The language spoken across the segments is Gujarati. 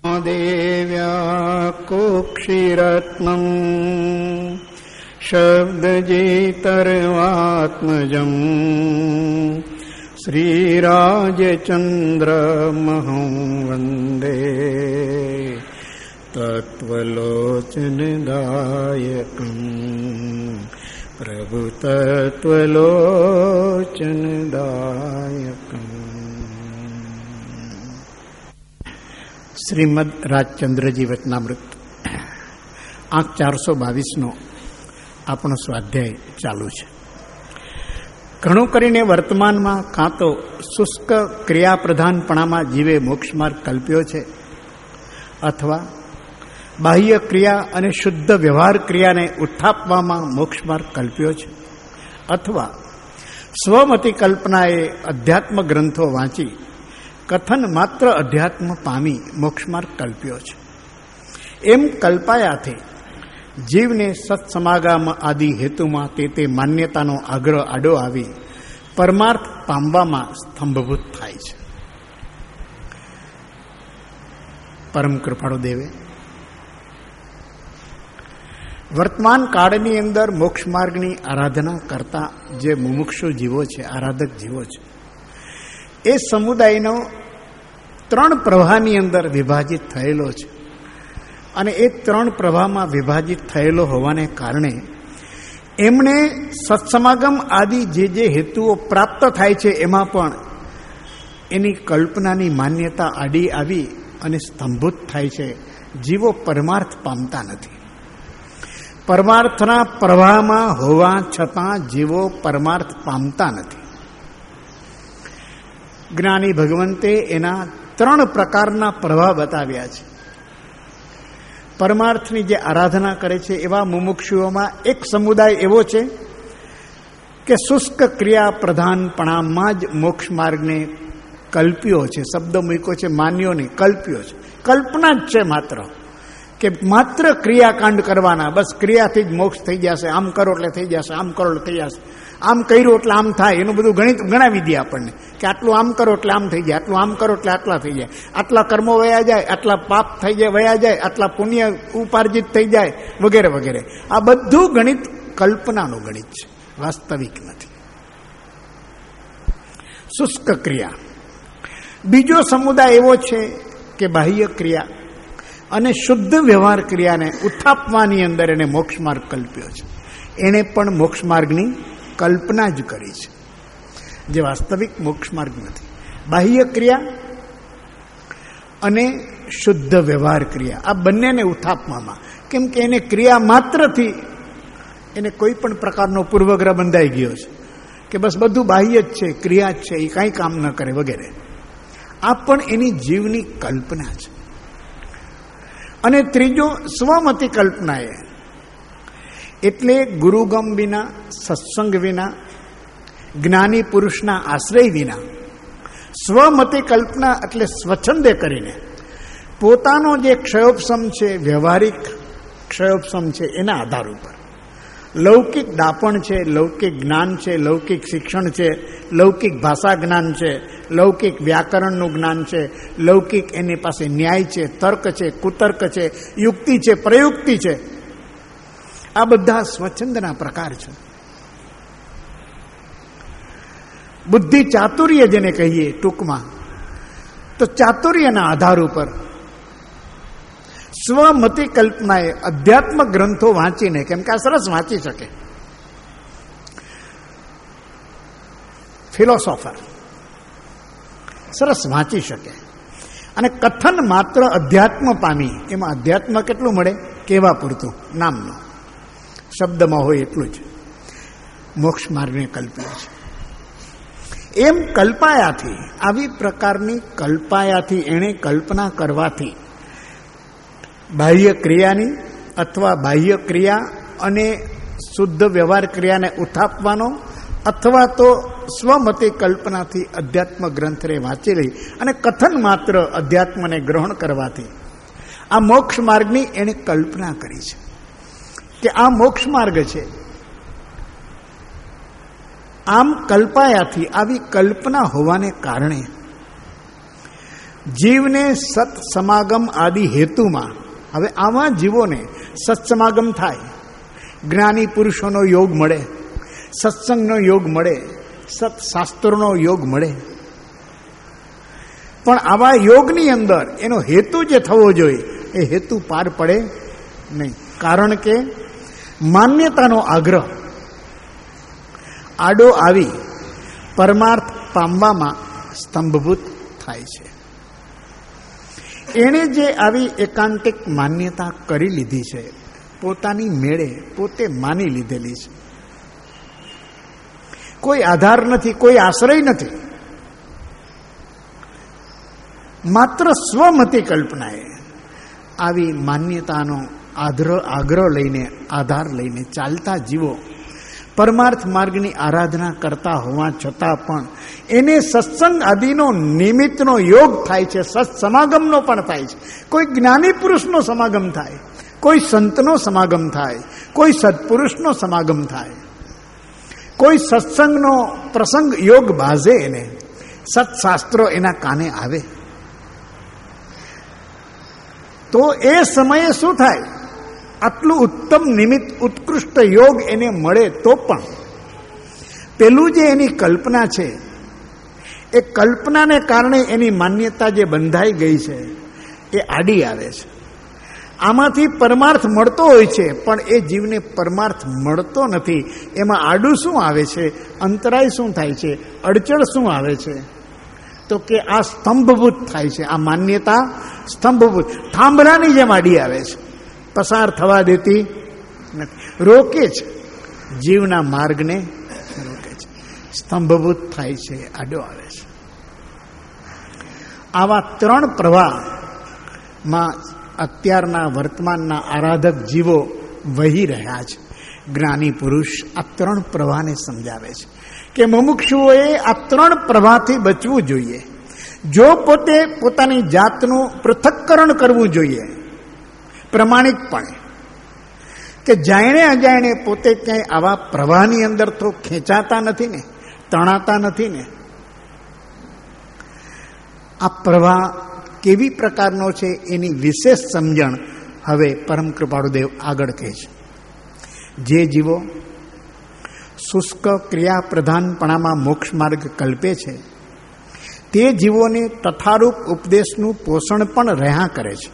દેવ્યા કુક્ષિરત્નમ શબ્દજેતર્વાત્મજમ શ્રીરાજચંદ્રમહં વંદે તત્વલોચનદાયકં પ્રભુ તત્વલોચનદાયકં. શ્રીમદ રાજચંદ્રજી વચનામૃત આંક 422નો આપણો સ્વાધ્યાય ચાલુ છે. ઘણું કરીને વર્તમાનમાં કાં તો શુષ્ક ક્રિયાપ્રધાનપણામાં જીવે મોક્ષમાર્ગ કલ્પ્યો છે, અથવા બાહ્ય ક્રિયા અને શુદ્ધ વ્યવહાર ક્રિયાને ઉત્થાપવામાં મોક્ષમાર્ગ કલ્પ્યો છે, અથવા સ્વમતી કલ્પનાએ અધ્યાત્મ ગ્રંથો વાંચી કથન માત્ર અધ્યાત્મ પામી મોક્ષમાર્ગ કલ્પ્યો છે. એમ કલ્પાયાથી જીવને સત્સમાગમ આદિ હેતુમાં તે માન્યતાનો આગ્રહ આડો આવી પરમાર્થ પામવામાં સ્તંભભૂત થાય છે. પરમ કૃપાળુ દેવે વર્તમાન કાળની અંદર મોક્ષ માર્ગની આરાધના કરતા જે મુમુક્ષુ જીવો છે, આરાધક જીવો છે, એ સમુદાયનો 3 પ્રવાહની અંદર વિભાજિત થયેલો છે. અને એ 3 પ્રવાહમાં વિભાજિત થયેલો હોવાને કારણે એમણે સત્સમાગમ આદિ જે હેતુઓ પ્રાપ્ત થાય છે એમાં પણ એની કલ્પનાની માન્યતા આડી આવી અને સ્તંભૂત થાય છે. જીવો પરમાર્થ પામતા નથી. પરમાર્થના પ્રવાહમાં હોવા છતાં જીવો પરમાર્થ પામતા નથી. જ્ઞાની ભગવંતે એના 3 પ્રકારના પ્રવાહ બતાવ્યા છે. પરમાર્થની જે આરાધના કરે છે એવા મુમુક્ષુઓમાં એક સમુદાય એવો છે કે શુષ્ક ક્રિયા પ્રધાનપણામાં જ મોક્ષ માર્ગને કલ્પ્યો છે. શબ્દ મૂક્યો છે, માન્યો નહીં, કલ્પ્યો છે. કલ્પના જ છે માત્ર, કે માત્ર ક્રિયાકાંડ કરવાના, બસ ક્રિયાથી જ મોક્ષ થઈ જશે, આમ કરો એટલે થઈ જશે, આમ કરો એટલે થઈ જશે, આમ કર્યું એટલે આમ થાય. એનું બધું ગણિત ગણાવી દે આપણને કે આટલું આમ કરો એટલે આમ થઈ જાય, આટલું આમ કરો એટલે આટલા થઈ જાય, આટલા કર્મો વયા જાય, આટલા પાપ થઈ જાય વયા જાય, આટલા પુણ્ય ઉપાર્જિત થઈ જાય, વગેરે વગેરે. આ બધું ગણિત કલ્પનાનું ગણિત છે, વાસ્તવિક નથી. શુષ્ક ક્રિયા. બીજો સમુદાય એવો છે કે બાહ્ય ક્રિયા અને શુદ્ધ વ્યવહાર ક્રિયાને ઉત્થાપવાની અંદર એને મોક્ષ માર્ગ કલ્પ્યો છે. એણે પણ મોક્ષ માર્ગની કલ્પના જ કરી છે, જે વાસ્તવિક મોક્ષ માર્ગ નથી. બાહ્ય ક્રિયા અને શુદ્ધ વ્યવહાર ક્રિયા, આ બંનેને ઉત્થાપવામાં, કેમ કે એને ક્રિયા માત્રથી એને કોઈ પણ પ્રકારનો પૂર્વગ્રહ બંધાઈ ગયો છે કે બસ બધું બાહ્ય જ છે, ક્રિયા જ છે, એ કાંઈ કામ ન કરે વગેરે. આ પણ એની જીવની કલ્પના છે. અને ત્રીજો સ્વમતી કલ્પનાએ, એટલે ગુરુગમ વિના, સત્સંગ વિના, જ્ઞાની પુરુષના આશ્રય વિના સ્વમતી કલ્પના એટલે સ્વચ્છંદે કરીને પોતાનો જે ક્ષયોપશમ છે, વ્યવહારિક ક્ષયોપશમ છે, એના આધાર ઉપર લૌકિક દાપણ છે, લૌકિક જ્ઞાન છે, લૌકિક શિક્ષણ છે, લૌકિક ભાષા જ્ઞાન છે, લૌકિક વ્યાકરણનું જ્ઞાન છે, લૌકિક એની પાસે ન્યાય છે, તર્ક છે, કુતર્ક છે, યુક્તિ છે, પ્રયુક્તિ છે. આ બધા સ્વચ્છંદના પ્રકાર છે. બુદ્ધિ ચાતુર્ય જેને કહીએ ટૂંકમાં, તો ચાતુર્યના આધાર ઉપર સ્વમતી કલ્પનાએ અધ્યાત્મ ગ્રંથો વાંચીને, કેમ કે આ સરસ વાંચી શકે ફિલોસોફર, સરસ વાંચી શકે, અને કથન માત્ર અધ્યાત્મ પામી, એમાં અધ્યાત્મ કેટલું મળે કેવા પૂરતું, નામનો શબ્દમાં હોય એટલું જ મોક્ષ માર્ગને કલ્પ્યો છે. એમ કલ્પાયાથી, આવી પ્રકારની કલ્પાયાથી, એણે કલ્પના કરવાથી બાહ્ય ક્રિયાની અથવા બાહ્ય ક્રિયા અને શુદ્ધ વ્યવહાર ક્રિયાને ઉત્થાપવાનો, અથવા તો સ્વમતી કલ્પનાથી અધ્યાત્મ ગ્રંથને વાંચી લઈ અને કથન માત્ર અધ્યાત્મને ગ્રહણ કરવાથી આ મોક્ષ માર્ગની એણે કલ્પના કરી છે કે આ મોક્ષ માર્ગ છે. આમ કલ્પાયાથી, આવી કલ્પના હોવાને કારણે જીવને સત સમાગમ આદિ હેતુમાં, હવે આવા જીવોને સત્સમાગમ થાય, જ્ઞાની પુરુષોનો યોગ મળે, સત્સંગનો યોગ મળે, સત્શાસ્ત્રોનો યોગ મળે. પણ આવા યોગની અંદર એનો હેતુ જે થવો જોઈએ એ હેતુ પાર પડે નહીં. કારણ કે માન્યતાનો આગ્રહ આડો આવી પરમાર્થ પામવામાં સ્તંભભૂત થાય છે. એણે જે આવી એકાંતિક માન્યતા કરી લીધી છે, પોતાની મેળે પોતે માની લીધેલી છે, કોઈ આધાર નથી, કોઈ આશ્રય નથી, માત્ર સ્વમતી કલ્પનાએ આવી માન્યતાનો આગ્રહ લઈને, આધાર લઈને ચાલતા જીવો પરમાર્થ માર્ગની આરાધના કરતા હોવા છતાં પણ એને સત્સંગ આદિનો નિમિત્તનો યોગ થાય છે, સત્સમાગમનો પણ થાય છે. કોઈ જ્ઞાની પુરુષનો સમાગમ થાય, કોઈ સંતનો સમાગમ થાય, કોઈ સત્પુરુષનો સમાગમ થાય, કોઈ સત્સંગનો પ્રસંગ યોગ બાજે, એને સત્શાસ્ત્રો એના કાને આવે, તો એ સમયે શું થાય? આટલું ઉત્તમ નિમિત્ત, ઉત્કૃષ્ટ યોગ એને મળે તો પણ પેલું જે એની કલ્પના છે, એ કલ્પનાને કારણે એની માન્યતા જે બંધાઈ ગઈ છે એ આડી આવે છે. આમાંથી પરમાર્થ મળતો હોય છે, પણ એ જીવને પરમાર્થ મળતો નથી. એમાં આડું શું આવે છે? અંતરાય શું થાય છે? અડચણ શું આવે છે? તો કે આ સ્તંભભૂત થાય છે. આ માન્યતા સ્તંભભૂત, થાંભલાની જેમ આડી આવે છે, પસાર થવા દેતી નથી, રોકે છે, જીવના માર્ગને રોકે છે, સ્તંભભૂત થાય છે, આડો આવે છે. આવા ત્રણ પ્રવાહમાં અત્યારના વર્તમાનના આરાધક જીવો વહી રહ્યા છે. જ્ઞાની પુરુષ આ ત્રણ પ્રવાહને સમજાવે છે કે મુમુક્ષુઓએ આ ત્રણ પ્રવાહથી બચવું જોઈએ. જો પોતે પોતાની જાતનું પૃથક્કરણ કરવું જોઈએ પ્રમાણિકપણે, કે જાણે અજાણે પોતે ક્યાંય આવા પ્રવાહની અંદર તો ખેંચાતા નથી ને, તણાતા નથી ને. આ પ્રવાહ કેવી પ્રકારનો છે એની વિશેષ સમજણ હવે પરમ કૃપાળુદેવ આગળ કહે છે. જે જીવો શુષ્ક ક્રિયા પ્રધાનપણામાં મોક્ષ માર્ગ કલ્પે છે, તે જીવોને તથારૂપ ઉપદેશનું પોષણ પણ રહ્યા કરે છે.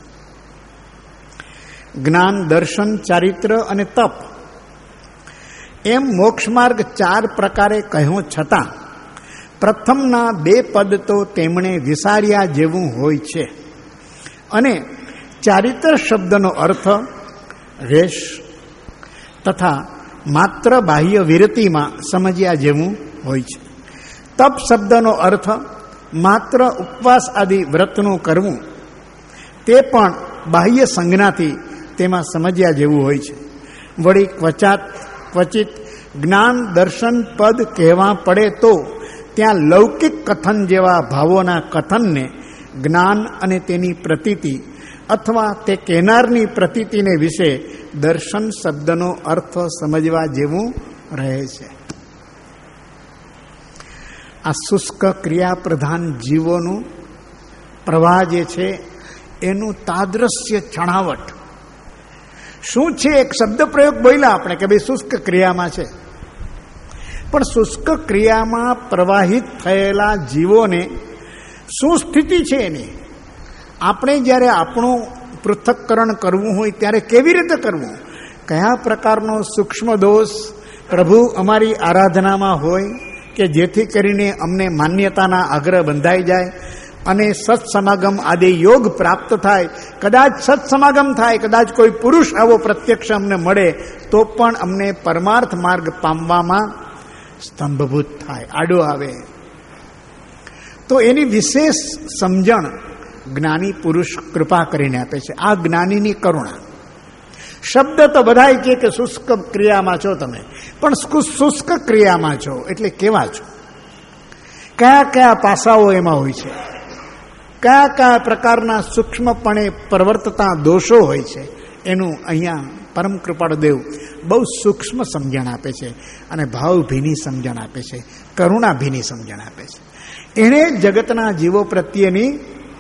જ્ઞાન, દર્શન, ચારિત્ર અને તપ એમ મોક્ષ માર્ગ 4 પ્રકારે કહ્યો છતાં પ્રથમના 2 પદ તો તેમણે વિસાર્યા જેવું હોય છે, અને ચારિત્ર શબ્દનો અર્થ રેશ તથા માત્ર બાહ્ય વિરતિમાં સમજ્યા જેવું હોય છે. તપ શબ્દનો અર્થ માત્ર ઉપવાસ આદિ વ્રતનું કરવું, તે પણ બાહ્ય સંજ્ઞાથી તેમાં સમજ્યા જેવું હોય છે. વળી ક્વચિત જ્ઞાન, દર્શન પદ કહેવા પડે તો ત્યાં લૌકિક કથન જેવા ભાવોના કથનને જ્ઞાન અને તેની પ્રતીતિ અથવા તે કહેનારની પ્રતીતિને વિશે દર્શન શબ્દનો અર્થ સમજવા જેવું રહે છે. આ શુષ્ક ક્રિયા પ્રધાન જીવોનું પ્રવાહ જે છે એનું તાદ્રશ્ય છણાવટ શું છે? એક શબ્દ પ્રયોગ બોલ્યા આપણે કે ભાઈ શુષ્ક ક્રિયામાં છે, પણ શુષ્ક ક્રિયામાં પ્રવાહિત થયેલા જીવોને શું સ્થિતિ છે એની? આપણે જ્યારે આપણું પૃથક્કરણ કરવું હોય ત્યારે કેવી રીતે કરવું? કયા પ્રકારનો સૂક્ષ્મ દોષ પ્રભુ અમારી આરાધનામાં હોય કે જેથી કરીને અમને માન્યતાના આગ્રહ બંધાઈ જાય અને સત્સમાગમ આદિ યોગ પ્રાપ્ત થાય? કદાચ સત્સમાગમ થાય, કદાચ કોઈ પુરુષ આવો પ્રત્યક્ષ અમને મળે તો પણ અમને પરમાર્થ માર્ગ પામવામાં સ્તંભભૂત થાય, આડો આવે. તો એની વિશેષ સમજણ જ્ઞાની પુરુષ કૃપા કરીને આપે છે. આ જ્ઞાનીની કરુણા. શબ્દ તો બધાય કે શુષ્ક ક્રિયામાં છો તમે, પણ શુષ્ક ક્રિયામાં છો એટલે કેવા છો? કયા કયા પાસાઓ એમાં હોય છે? કયા કયા પ્રકારના સૂક્ષ્મપણે પ્રવર્તતા દોષો હોય છે? એનું અહીંયા પરમ કૃપાળુદેવ બહુ સૂક્ષ્મ સમજણ આપે છે, અને ભાવભીની સમજણ આપે છે, કરુણાભીની સમજણ આપે છે. એણે જગતના જીવો પ્રત્યેની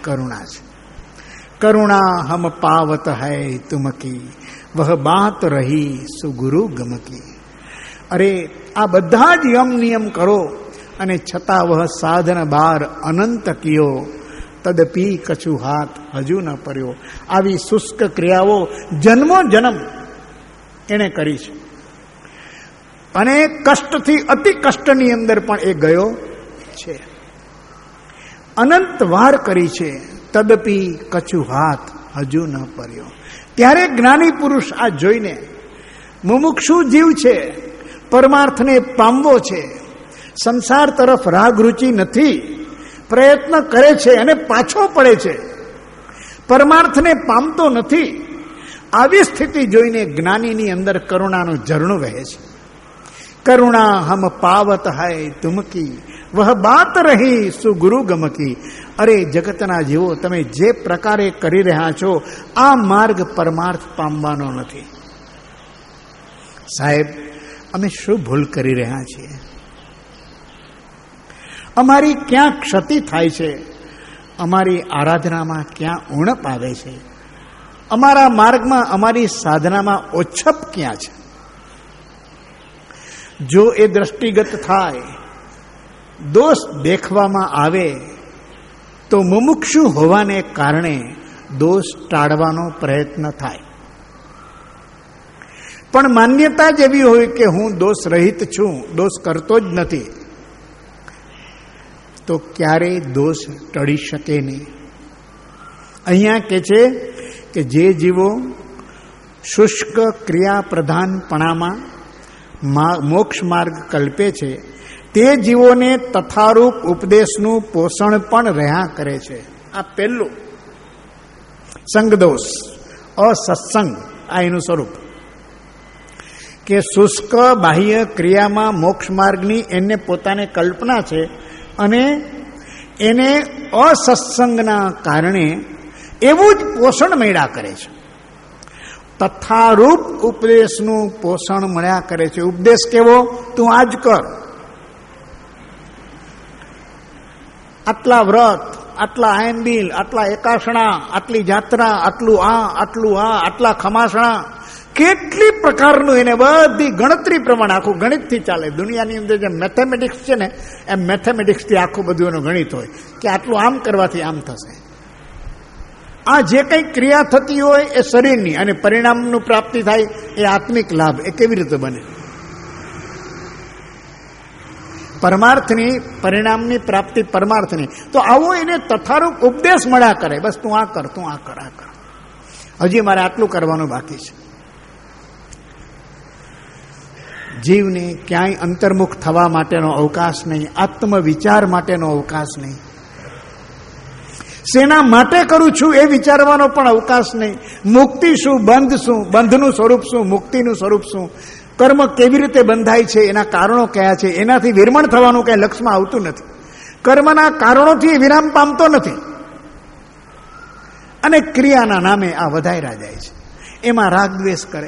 કરુણા છે. કરુણા હમ પાવત હૈ તુમકી, વહ બાત રહી સુગુરુ ગમકી. અરે આ બધા જ યમ નિયમ કરો અને છતાં વહ સાધન બાર અનંત કિયો, તદપી કછુ હાથ હજુ ન પર્યો. આવી શુષ્ક ક્રિયાઓ જન્મો જન્મ એણે કરી છે અને કષ્ટથી અતિ કષ્ટની અંદર પણ એ ગયો છે, અનંત વાર કરી છે. તદપી કછુ હાથ હજુ ન પર્યો. ત્યારે જ્ઞાની પુરુષ આ જોઈને, મુમુક્ષુ જીવ છે, પરમાર્થને પામવો છે, સંસાર તરફ રાગ રુચિ નથી, પ્રયત્ન કરે છે અને પાછો પડે છે, પરમાર્થને પામતો નથી. આવી સ્થિતિ જોઈને જ્ઞાનીની અંદર કરુણાનું ઝરણું વહે છે. કરુણા હમ પાવત હૈ તુમકી, વહ બાત રહી સુગુરુ ગમકી. અરે જગતના જીવો, તમે જે પ્રકારે કરી રહ્યા છો આ માર્ગ પરમાર્થ પામવાનો નથી. સાહેબ, અમે શું ભૂલ કરી રહ્યા છીએ? અમારી ક્યાં ક્ષતિ થાય છે? અમારી આરાધનામાં ક્યાં ઉણપ આવે છે? અમારા માર્ગમાં, અમારી સાધનામાં ઓછપ ક્યાં છે? જો એ દ્રષ્ટિગત થાય, દોષ દેખવામાં આવે, તો મુમુક્ષુ હોવાને કારણે દોષ ટાળવાનો પ્રયત્ન થાય. પણ માન્યતા જ એવી હોય કે હું દોષ રહિત છું, દોષ કરતો જ નથી, તો ક્યારેય દોષ ટળી શકે નહીં. અહીંયા કે છે કે જે જીવો શુષ્ક ક્રિયા પ્રધાનપણામાં મોક્ષ માર્ગ કલ્પે છે, તે જીવોને તથારૂપ ઉપદેશનું પોષણ પણ રહ્યા કરે છે. આ પહેલું સંગદોષ, અસત્સંગ, આ એનું સ્વરૂપ. કે શુષ્ક બાહ્ય ક્રિયામાં મોક્ષ માર્ગની એને પોતાને કલ્પના છે અને એને અસત્સંગના કારણે એવું જ પોષણ મળ્યા કરે છે. તથારૂપ ઉપદેશનું પોષણ મળ્યા કરે છે. ઉપદેશ કેવો? તું આજ કર, આટલા વ્રત, આટલા આયંબિલ, આટલા એકાસણા, આટલી જાત્રા, આટલું આ, આટલા ખમાસણા, કેટલી પ્રકારનું એને બધી ગણતરી પ્રમાણે આખું ગણિતથી ચાલે. દુનિયાની અંદર જે મેથેમેટિક્સ છે ને, એમ મેથેમેટિક્સથી આખું બધું એનું ગણિત હોય કે આટલું આમ કરવાથી આમ થશે. આ જે કંઈ ક્રિયા થતી હોય એ શરીરની, અને પરિણામનું પ્રાપ્તિ થાય એ આત્મિક લાભ, એ કેવી રીતે બને? પરમાર્થની, પરિણામની પ્રાપ્તિ પરમાર્થની. તો આવો એને તથારૂપ ઉપદેશ મળ્યા કરે. બસ તું આ કર, તું આ કર, આ કર, હજી મારે આટલું કરવાનું બાકી છે. જીવને ક્યાંય અંતર્મુખ થવા માટેનો અવકાશ નહીં, આત્મવિચાર માટેનો અવકાશ નહીં, શેના માટે કરું છું એ વિચારવાનો પણ અવકાશ નહીં. મુક્તિ શું, બંધ શું, બંધનું સ્વરૂપ શું, મુક્તિનું સ્વરૂપ શું, કર્મ કેવી રીતે બંધાય છે, એના કારણો કયા છે, એનાથી વિરમણ થવાનું કઈ લક્ષ્યમાં આવતું નથી. કર્મના કારણોથી વિરામ પામતો નથી અને ક્રિયાના નામે આ વધાર્યા જાય છે. એમાં રાગ દ્વેષ કરે,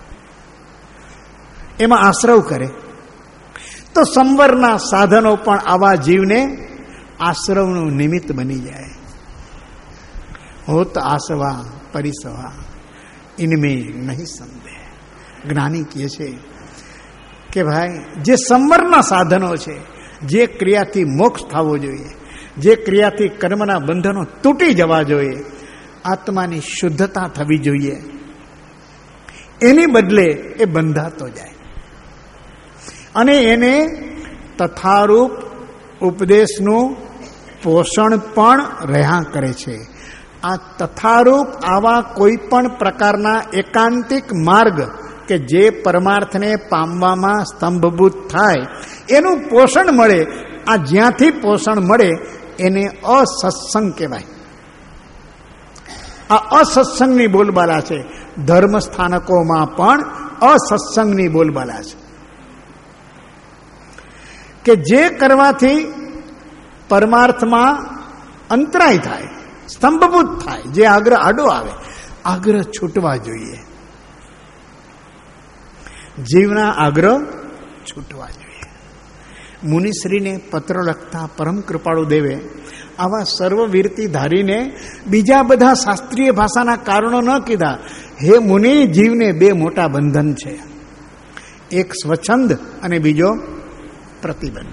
એમાં આશ્રવ કરે. તો સંવરના સાધનો પણ આવા જીવને આશ્રવનું નિમિત્ત બની જાય. હોત આસવા પરિસવા ઇનમે નહીં સંદેહ. જ્ઞાની કહે છે કે ભાઈ, જે સંવરના સાધનો છે, જે ક્રિયાથી મોક્ષ થવો જોઈએ, જે ક્રિયાથી કર્મના બંધનો તૂટી જવા જોઈએ, આત્માની શુદ્ધતા થવી જોઈએ, એની બદલે એ બંધાતો જાય અને એને તથારૂપ ઉપદેશનું પોષણ પણ રહ્યા કરે છે. આ તથારૂપ આવા કોઈ પણ પ્રકારના એકાંતિક માર્ગ કે જે પરમાર્થને પામવામાં સ્તંભભૂત થાય, એનું પોષણ મળે. આ જ્યાંથી પોષણ મળે એને અસત્સંગ કહેવાય. આ અસત્સંગની બોલબાલા છે. ધર્મ સ્થાનકોમાં પણ અસત્સંગની બોલબાલા છે કે જે કરવાથી પરમાર્થમાં અંતરાય થાય, સ્તંભભૂત થાય, જે આગ્રહ આડો આવે, આગ્રહ છૂટવા જોઈએ. જીવના આગ્રહ છૂટવા જોઈએ. મુનિશ્રીને પત્ર લખતા પરમ કૃપાળુ દેવે આવા સર્વવીરતી ધારીને બીજા બધા શાસ્ત્રીય ભાષાના કારણો ન કીધા. હે મુનિ, જીવને બે મોટા બંધન છે, એક સ્વચ્છંદ અને બીજો પ્રતિબંધ.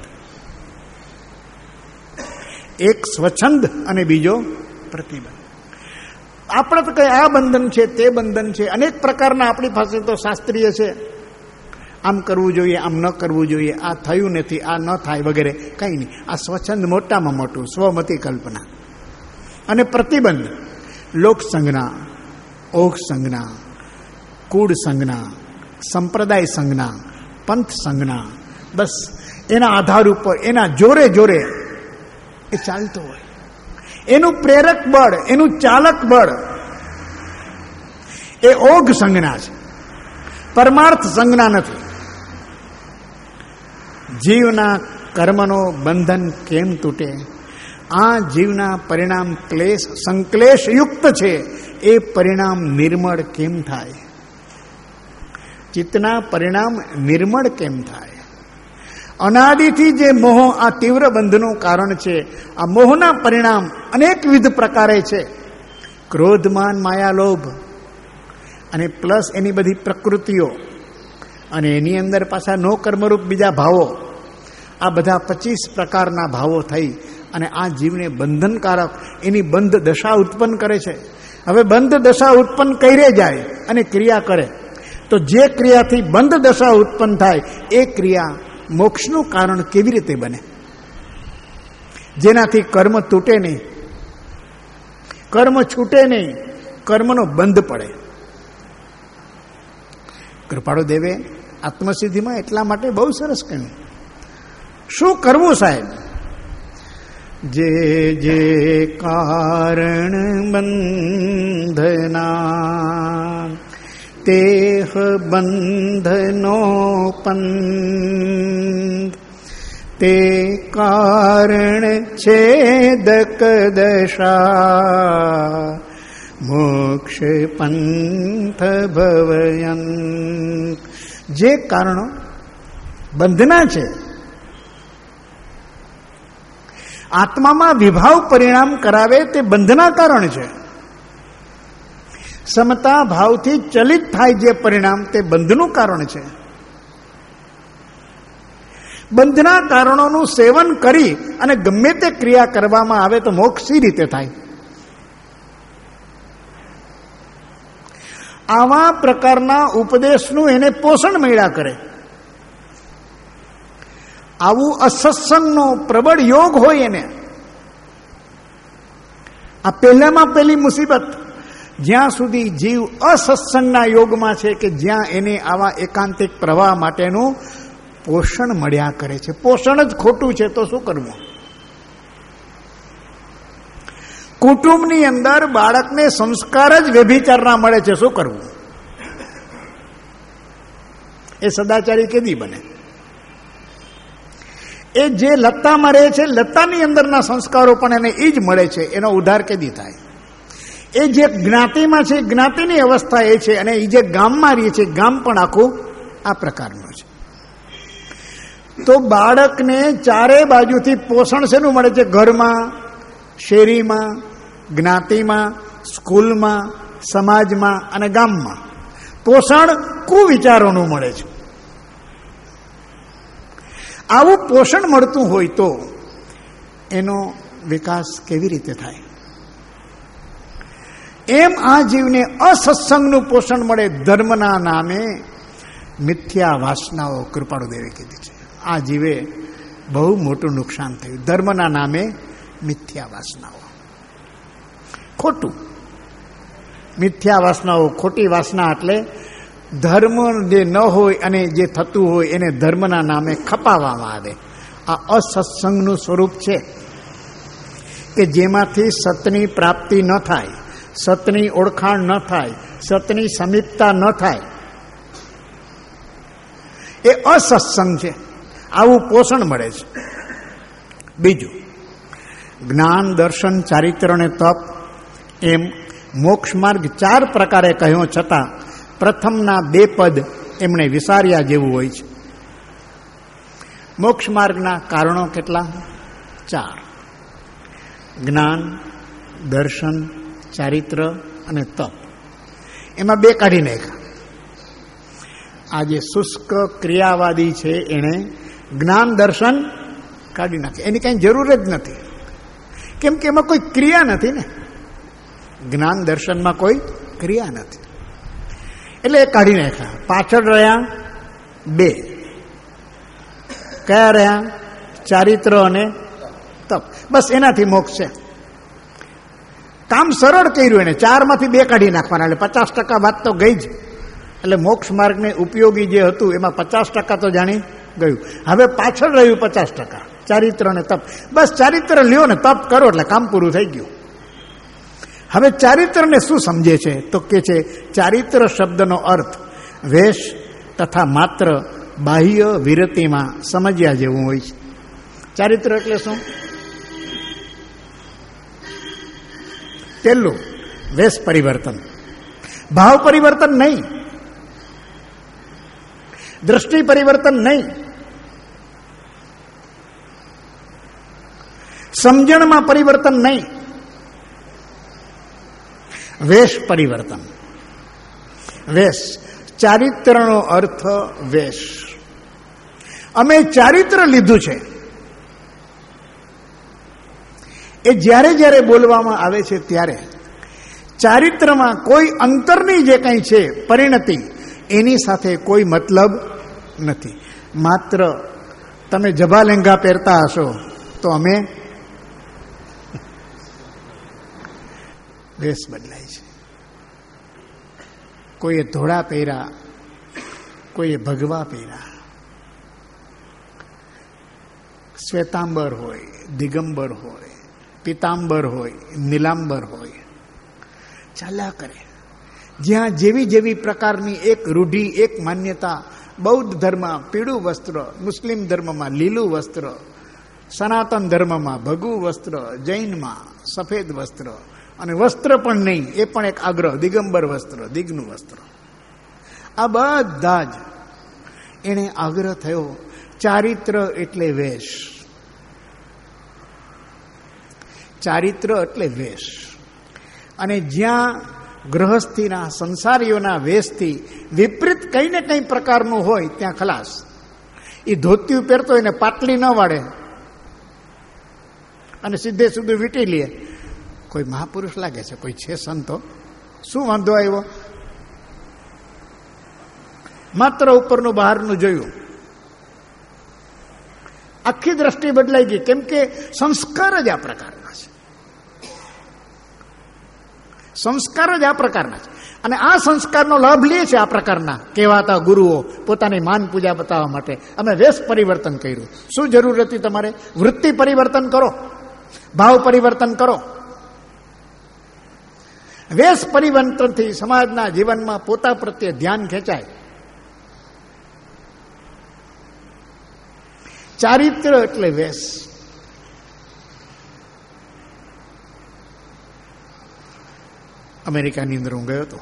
એક સ્વચ્છંદ અને બીજો પ્રતિબંધ. આપણે તો કઈ આ બંધન છે, તે બંધન છે, અનેક પ્રકારના આપણી પાસે તો શાસ્ત્રીય છે. આમ કરવું જોઈએ, આમ ન કરવું જોઈએ, આ થયું નથી, આ ન થાય વગેરે કંઈ નહીં. આ સ્વચ્છંદ મોટામાં મોટું સ્વમતી કલ્પના. અને પ્રતિબંધ લોક સંજ્ઞા, ઓઘ સંજ્ઞા, કુળ સંજ્ઞા, સંપ્રદાય સંજ્ઞા, પંથ સંજ્ઞા, બસ એના આધાર ઉપર એના જોરે જોરે એ ચાલતો હોય. એનું પ્રેરક બળ, એનું ચાલક બળ એ ઓઘ સંજ્ઞા છે, પરમાર્થ સંજ્ઞા નથી. જીવના કર્મનો બંધન કેમ તૂટે? આ જીવના પરિણામ ક્લેશ સંક્લેશ યુક્ત છે, એ પરિણામ નિર્મળ કેમ થાય? ચિત્તના પરિણામ નિર્મળ કેમ થાય? અનાદિથી જે મોહ આ તીવ્ર બંધનું કારણ છે, આ મોહના પરિણામ અનેકવિધ પ્રકારે છે. ક્રોધ, માન, માયા, લોભ અને પ્લસ એની બધી પ્રકૃતિઓ અને એની અંદર પાછા નો કર્મરૂપ બીજા ભાવો, આ બધા 25 પ્રકારના ભાવો થઈ અને આ જીવને બંધનકારક એની બંધ દશા ઉત્પન્ન કરે છે. હવે બંધ દશા ઉત્પન્ન કરે જાય અને ક્રિયા કરે, તો જે ક્રિયાથી બંધ દશા ઉત્પન્ન થાય એ ક્રિયા મોક્ષનું કારણ કેવી રીતે બને? જેનાથી કર્મ તૂટે નહીં, કર્મ છૂટે નહીં, કર્મનો બંધ પડે. કૃપાળુ દેવે આત્મસિદ્ધિમાં એટલા માટે બહુ સરસ કહ્યું. શું કરવું સાહેબ? જે જે કારણ બંધના તેહ બંધનો પંથ, તે કારણ છેદક દશા મોક્ષ પંથ ભવયન. જે કારણો બંધના છે, આત્મામાં વિભાવ પરિણામ કરાવે તે બંધના કારણ છે. સમતા ભાવથી ચલિત થાય જે પરિણામ તે બંધનું કારણ છે. બંધના કારણોનું સેવન કરી અને ગમે તે ક્રિયા કરવામાં આવે તો મોક્ષ સી રીતે થાય? આવા પ્રકારના ઉપદેશનું એને પોષણ મળ્યા કરે. આવું અસત્સંગનો પ્રબળ યોગ હોય એને. આ પહેલામાં પહેલી મુસીબત, જ્યાં સુધી જીવ અસત્સંગના યોગમાં છે કે જ્યાં એને આવા એકાંતિક પ્રવાહ માટેનું પોષણ મળ્યા કરે છે. પોષણ જ ખોટું છે તો શું કરવું? કુટુંબની અંદર બાળકને સંસ્કાર જ વ્યભિચારના મળે છે, શું કરવું? એ સદાચારી કેદી બને? એ જે લતામાં રહે છે, લતાની અંદરના સંસ્કારો પણ એને એ જ મળે છે, એનો ઉદ્ધાર કેદી થાય? એ જે જ્ઞાતિમાં છે, જ્ઞાતિની અવસ્થા એ છે, અને એ જે ગામમાં રહે છે, ગામ પણ આખું આ પ્રકારનું છે. તો બાળકને ચારે બાજુથી પોષણ શેનું મળે છે? ઘરમાં, શેરીમાં, જ્ઞાતિમાં, સ્કૂલમાં, સમાજમાં અને ગામમાં પોષણ કુવિચારોનું મળે છે. આવું પોષણ મળતું હોય તો એનો વિકાસ કેવી રીતે થાય? એમ આ જીવને અસત્સંગનું પોષણ મળે. ધર્મના નામે મિથ્યા વાસનાઓ કૃપાળુ દેવે કીધી છે. આ જીવે બહુ મોટું નુકસાન થયું. ધર્મના નામે મિથ્યા વાસનાઓ, ખોટું. મિથ્યા વાસનાઓ, ખોટી વાસના એટલે ધર્મ જે ન હોય અને જે થતું હોય એને ધર્મના નામે ખપાવવામાં આવે. આ અસત્સંગનું સ્વરૂપ છે કે જેમાંથી સતની પ્રાપ્તિ ન થાય, સતની ઓળખાણ ન થાય, સતની સમીપતા ન થાય. એ અસત્સંગ છે. આવું પોષણ મળે છે. બીજું, જ્ઞાન, દર્શન, ચારિત્ર અને તપ એમ મોક્ષ માર્ગ 4 પ્રકારે કહ્યો છતાં પ્રથમના 2 પદ એમણે વિસાર્યા જેવું હોય છે. મોક્ષ માર્ગના કારણો કેટલા? 4. જ્ઞાન, દર્શન, ચારિત્ર અને તપ. એમાં 2 કાઢી નાખ્યા. આ જે શુષ્ક ક્રિયાવાદી છે એણે જ્ઞાન, દર્શન કાઢી નાખે. એની કંઈ જરૂર જ નથી, કેમ કે એમાં કોઈ ક્રિયા નથી ને. જ્ઞાન દર્શનમાં કોઈ ક્રિયા નથી, એટલે એ કાઢી નાખ્યા. પાછળ રહ્યા 2. કયા રહ્યા? ચારિત્ર અને તપ. બસ એનાથી મોક્ષ છે. કામ સરળ કર્યું એને. 4માંથી 2 કાઢી નાખવાના, એટલે 50% વાત તો ગઈ જ. એટલે મોક્ષ માર્ગને ઉપયોગી જે હતું એમાં 50% તો જાણી ગયું. હવે પાછળ રહ્યું 50%, ચારિત્ર અને તપ. બસ ચારિત્ર લ્યો ને તપ કરો એટલે કામ પૂરું થઈ ગયું. હવે ચારિત્રને શું સમજે છે? તો કે છે ચારિત્ર શબ્દનો અર્થ વેશ તથા માત્ર બાહ્ય વિરતિમાં સમજ્યા જેવું હોય છે. ચારિત્ર એટલે શું? પહેલું, વેશ પરિવર્તન, ભાવ પરિવર્તન નહીં, દ્રષ્ટિ પરિવર્તન નહીં, સમજણમાં પરિવર્તન નહીં, વેશ પરિવર્તન. વેશ, ચારિત્રનો અર્થ વેશ. અમે ચારિત્ર લીધું છે એ જ્યારે જ્યારે બોલવામાં આવે છે ત્યારે ચારિત્રમાં કોઈ અંતરની જે કંઈ છે પરિણતિ, એની સાથે કોઈ મતલબ નથી. માત્ર તમે જભા લેંઘા પહેરતા હશો તો અમે વેશ બદલાય છે. કોઈએ ધોળા પહેર્યા, કોઈએ ભગવા પહેર્યા, શ્વેતાંબર હોય, દિગંબર હોય, પિતાંબર હોય, નીલાંબર હોય, ચાલ્યા કરે. જ્યાં જેવી જેવી પ્રકારની એક રૂઢિ, એક માન્યતા. બૌદ્ધ ધર્મમાં પીળું વસ્ત્ર, મુસ્લિમ ધર્મમાં લીલું વસ્ત્ર, સનાતન ધર્મમાં ભગવું વસ્ત્ર, જૈનમાં સફેદ વસ્ત્ર, અને વસ્ત્ર પણ નહીં, એ પણ એક આગ્રહ, દિગંબર વસ્ત્ર, દિગનું વસ્ત્ર. આ બધા જ એને આગ્રહ થયો. ચારિત્ર એટલે વેશ. ચારિત્ર એટલે વેશ. અને જ્યાં ગૃહસ્થીના, સંસારીઓના વેશથી વિપરીત કંઈ ને કંઈ પ્રકારનું હોય ત્યાં ખલાસ. એ ધોતિયું પહેરતો હોય ને પાટલી ન વાળે અને સીધે સીધું વીંટી લે, કોઈ મહાપુરુષ લાગે છે, કોઈ છે સંતો, શું વાંધો આવ્યો? માત્ર ઉપરનું બહારનું જોયું, આખી દ્રષ્ટિ બદલાઈ ગઈ. કેમ કે સંસ્કાર જ આ પ્રકારના છે. સંસ્કાર જ આ પ્રકારના છે. અને આ સંસ્કારનો લાભ લે છે આ પ્રકારના કહેવાતા ગુરુઓ પોતાની માન પૂજા બતાવવા માટે. અમે વેશ પરિવર્તન કર્યું. શું જરૂર હતી તમારે? વૃત્તિ પરિવર્તન કરો, ભાવ પરિવર્તન કરો. વેશ પરિવર્તનથી સમાજના જીવનમાં પોતા પ્રત્યે ધ્યાન ખેંચાય. ચારિત્ર એટલે વેશ. અમેરિકાની અંદર હું ગયો હતો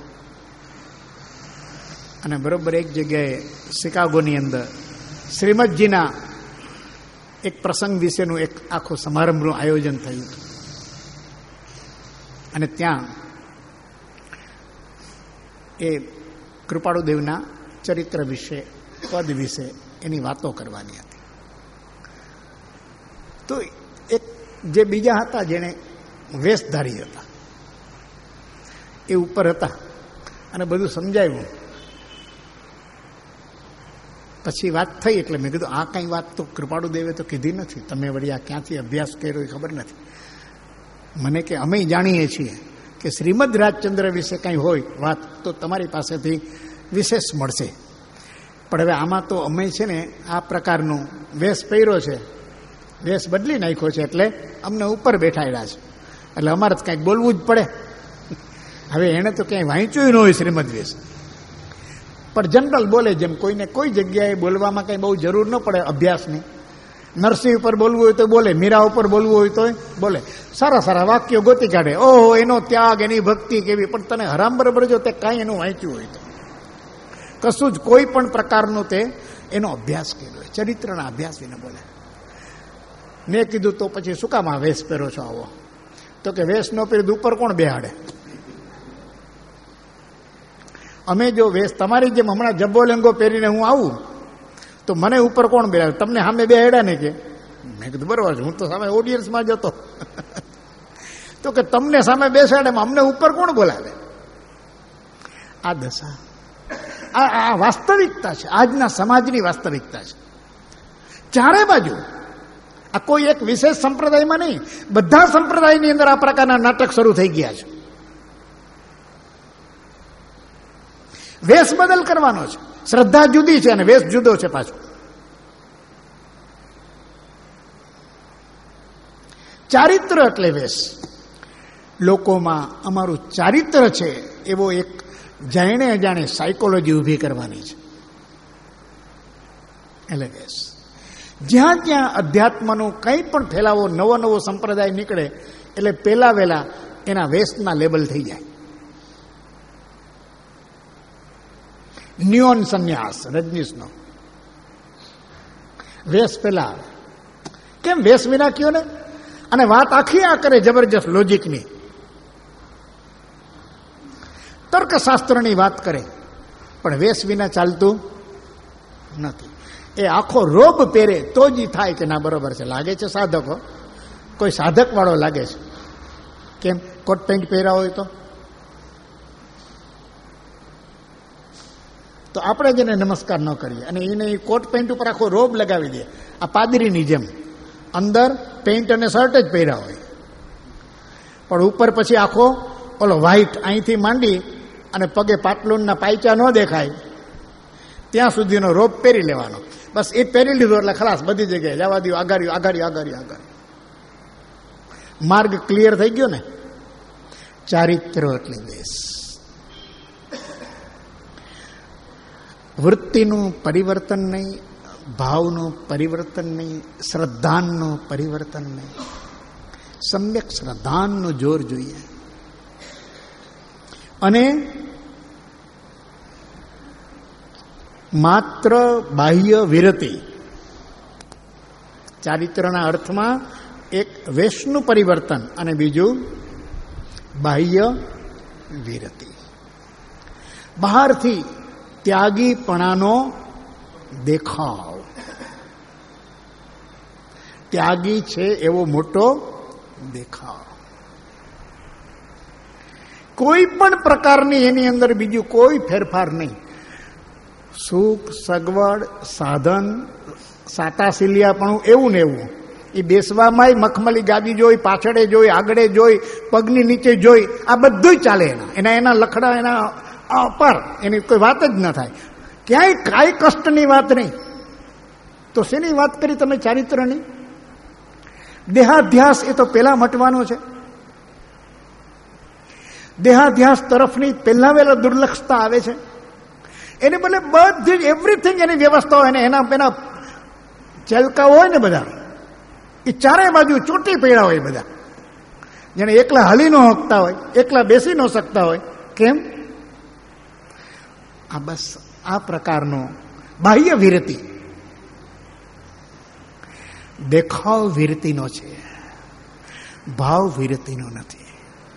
અને બરોબર એક જગ્યાએ શિકાગોની અંદર શ્રીમદજીના એક પ્રસંગ વિશેનું એક આખું સમારંભનું આયોજન થયું હતું. અને ત્યાં એ કૃપાળુદેવના ચરિત્ર વિશે, પદ વિશે એની વાતો કરવાની હતી. તો એક જે બીજા હતા જેણે વેશધારી હતા એ ઉપર હતા અને બધું સમજાવ્યું. પછી વાત થઈ એટલે મેં કીધું આ કંઈ વાત તો કૃપાળુદેવે તો કીધી નથી, તમે વળી આ ક્યાંથી અભ્યાસ કર્યો એ ખબર નથી. મને કે અમે જાણીએ છીએ કે શ્રીમદ રાજચંદ્ર વિશે કંઈ હોય વાત તો તમારી પાસેથી વિશેષ મળશે, પણ હવે આમાં તો અમે છે ને આ પ્રકારનું વેશ પહેર્યો છે, વેશ બદલી નાખ્યો છે, એટલે અમને ઉપર બેઠાડ્યા છે, એટલે અમારે કંઈક બોલવું જ પડે. હવે એણે તો ક્યાંય વાંચ્યું ન હોય શ્રીમદ વેશ, પણ જનરલ બોલે, જેમ કોઈને કોઈ જગ્યાએ બોલવામાં કંઈ બહુ જરૂર ન પડે અભ્યાસની. નરસિંહ ઉપર બોલવું હોય તો બોલે, મીરા ઉપર બોલવું હોય તો બોલે, સારા સારા વાક્યો ગોતી કાઢે. ઓહો, એનો ત્યાગ, એની ભક્તિ કેવી. પણ તને હરામ બરાબર જો તે કાંઈ એનું વાંચ્યું હોય તો કશું જ કોઈ પણ પ્રકારનું તે એનો અભ્યાસ કર્યો હોય, ચરિત્રના અભ્યાસ વિને બોલે. મેં કીધું તો પછી શું કામ આ વેશ પહેરો છો આવો? તો કે વેશ નો પહેરી ઉપર કોણ બેહાડે? અમે જો વેશ તમારી જેમ હમણાં જબ્બો લેંગો પહેરીને હું આવું તો મને ઉપર કોણ બેહાડે? તમને સામે બેહાડ્યા ને? કે મેં કીધું બરોબર છે, હું તો સામે ઓડિયન્સમાં જતો. તો કે તમને સામે બેસાડે, અમને ઉપર કોણ બોલાવે? આ દશા, આ વાસ્તવિકતા છે, આજના સમાજની વાસ્તવિકતા છે. ચારે બાજુ આ કોઈ એક વિશેષ સંપ્રદાયમાં નહીં, બધા સંપ્રદાયની અંદર આ પ્રકારના નાટક શરૂ થઈ ગયા છે. વેશ બદલ કરવાનો છે, શ્રદ્ધા જુદી છે અને વેશ જુદો છે પાછો. ચારિત્ર એટલે વેશ. લોકોમાં અમારું ચારિત્ર છે એવો એક જાણે અજાણે સાયકોલોજી ઊભી કરવાની છે, એટલે વેશ. જ્યાં ત્યાં અધ્યાત્મનો કંઈ પણ ફેલાવો, નવો નવો સંપ્રદાય નીકળે એટલે પહેલા વહેલા એના વેશના લેબલ થઈ જાય. નિયોન સંન્યાસ રજનીશનો વેશ પહેલા આવે. કેમ વેશ વિના કયો ને? અને વાત આખી આ કરે જબરજસ્ત લોજિકની, તર્કશાસ્ત્રની વાત કરે, પણ વેશ વિના ચાલતું નથી. એ આખો રોબ પહેરે તો જ થાય કે ના બરોબર છે. લાગે છે સાધકો, કોઈ સાધક વાળો લાગે છે. કેમ? કોટ પેન્ટ પહેર્યા હોય તો આપણે જેને નમસ્કાર ન કરીએ અને એને કોટ પેન્ટ ઉપર આખો રોબ લગાવી દે, આ પાદરીની જેમ અંદર પેન્ટ અને શર્ટ જ પહેર્યા હોય, પણ ઉપર પછી આખો ઓલો વ્હાઈટ અહીંથી માંડી અને પગે પાટલુનના પાયચા ન દેખાય ત્યાં સુધીનો રોબ પહેરી લેવાનો. બસ એ પહેરી લીધો એટલે ખલાસ, બધી જગ્યાએ જવા દો. આગારી. માર્ગ ક્લિયર થઈ ગયો ને. ચારિત્ર એટલે વેશ. વૃત્તિનું પરિવર્તન નહીં, ભાવનું પરિવર્તન નહીં, શ્રદ્ધાનું પરિવર્તન નહીં. સમ્યક શ્રદ્ધાનું જોર જોઈએ. અને માત્ર બાહ્ય વિરતિ, ચારિત્રના અર્થમાં એક વેશનું પરિવર્તન અને બીજું બાહ્ય વિરતિ. બહારથી ત્યાગીપણાનો દેખાવ, ત્યાગી છે એવો મોટો દેખાવ, કોઈ પણ પ્રકારની એની અંદર બીજું કોઈ ફેરફાર નહીં. સુખ, સગવડ, સાધન, સાતાશીલિયાપણું એવું ને એવું. એ બેસવામાંય મખમલી ગાદી જોઈ, પાછળે જોઈ, આગળે જોઈ, પગની નીચે જોઈ, આ બધું ચાલે. એના લખડા એના અપાર, એની કોઈ વાત જ ન થાય. ક્યાંય કાંઈ કષ્ટની વાત નહીં. તો શેની વાત કરી તમે ચારિત્રની? દેહાધ્યાસ એ તો પહેલા મટવાનો છે. દેહાધ્યાસ તરફની પહેલા વહેલા દુર્લક્ષતા આવે છે. એને બદલે બધી જ એવરીથિંગ એની વ્યવસ્થા હોય ને એના ચલકા હોય ને બધા, એ ચારે બાજુ ચોટી પડ્યા હોય બધા. જેને એકલા હાલી ન શકતા હોય, એકલા બેસી ન શકતા હોય. કેમ? આ બસ આ પ્રકારનો બાહ્ય વિરતિ, દેખાવ વિરતિનો છે, ભાવ વિરતિનો નથી.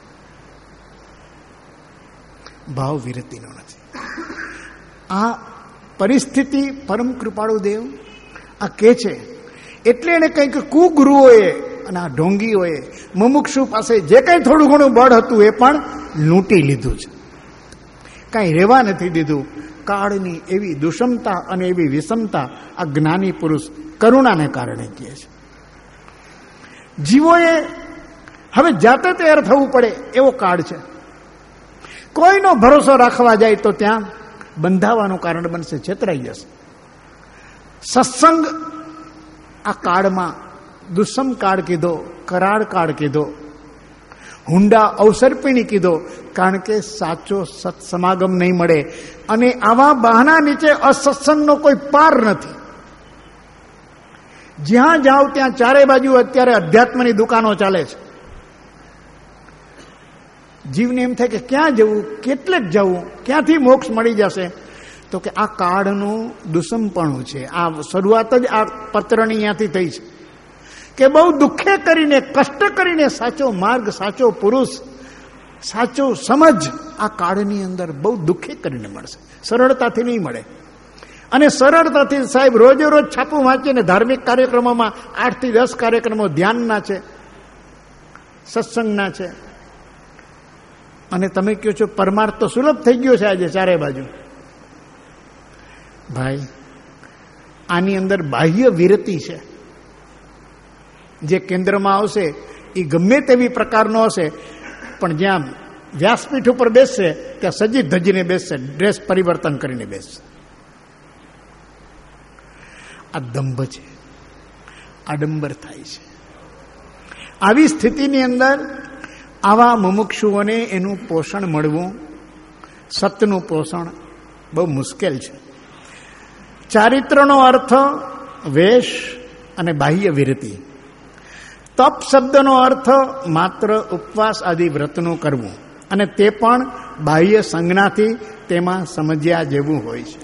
ભાવ વિરતિનો નથી. આ પરિસ્થિતિ પરમ કૃપાળુ દેવ આ કે છે. એટલે એને કંઈક કુગુરુઓએ અને આ ઢોંગીઓએ મુમુક્ષુ પાસે જે કંઈ થોડું ઘણું બળ હતું એ પણ લૂંટી લીધું છે. કાંઈ રહેવા નથી દીધું. કાળની એવી દુષમતા અને એવી વિષમતા આ જ્ઞાની પુરુષ કરુણાને કારણે કહે છે. જીવોએ હવે જાતે તૈયાર થવું પડે એવો કાળ છે. કોઈનો ભરોસો રાખવા જાય તો ત્યાં બંધાવાનું કારણ બનશે, છેતરાઈ જશે. સત્સંગ આ કાળમાં દુષ્મ કાળ કીધો, કરાળ કાળ કીધો, હુંડા અવસર્પિણી કીધો, કારણ કે સાચો સત્સમાગમ નહીં મળે. અને આવા બહાના નીચે અસત્સંગનો કોઈ પાર નથી. જ્યાં જાઓ ત્યાં ચારે બાજુ અત્યારે અધ્યાત્મની દુકાનો ચાલે છે. જીવને એમ થાય કે ક્યાં જવું, કેટલેક જવું, ક્યાંથી મોક્ષ મળી જશે? તો કે આ કાળનું દુષ્મપણું છે. આ શરૂઆત જ આ પત્રની અહીંયાથી થઈ છે કે બહુ દુઃખે કરીને, કષ્ટ કરીને સાચો માર્ગ, સાચો પુરુષ, સાચો સમજ આ કાળની અંદર બહુ દુઃખે કરીને મળશે, સરળતાથી નહીં મળે. અને સરળતાથી સાહેબ રોજે રોજ છાપું વાંચીને ધાર્મિક કાર્યક્રમોમાં 8 થી 10 કાર્યક્રમો ધ્યાનના છે, સત્સંગના છે, અને તમે કહો છો પરમાર્થ તો સુલભ થઈ ગયો છે આજે ચારે બાજુ. ભાઈ, આની અંદર બાહ્ય વિરતિ છે, જે કેન્દ્રમાં આવશે એ ગમે તેવી પ્રકારનો હશે, પણ જ્યાં વ્યાસપીઠ ઉપર બેસશે ત્યાં સજી ધજીને બેસશે, ડ્રેસ પરિવર્તન કરીને બેસશે. આ દંભ છે, આડંબર થાય છે. આવી સ્થિતિની અંદર આવા મુમુક્ષુઓને એનું પોષણ મળવું, સતનું પોષણ બહુ મુશ્કેલ છે. ચારિત્રનો અર્થ વેશ અને બાહ્ય વિરતિ. તપ શબ્દનો અર્થ માત્ર ઉપવાસ આદિ વ્રતનું કરવું, અને તે પણ બાહ્ય સંજ્ઞાથી તેમાં સમજ્યા જેવું હોય છે.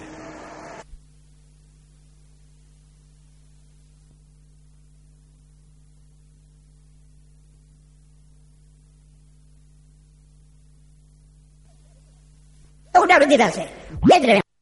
ઉડાડી દીધા છે, બે જ રહ્યા,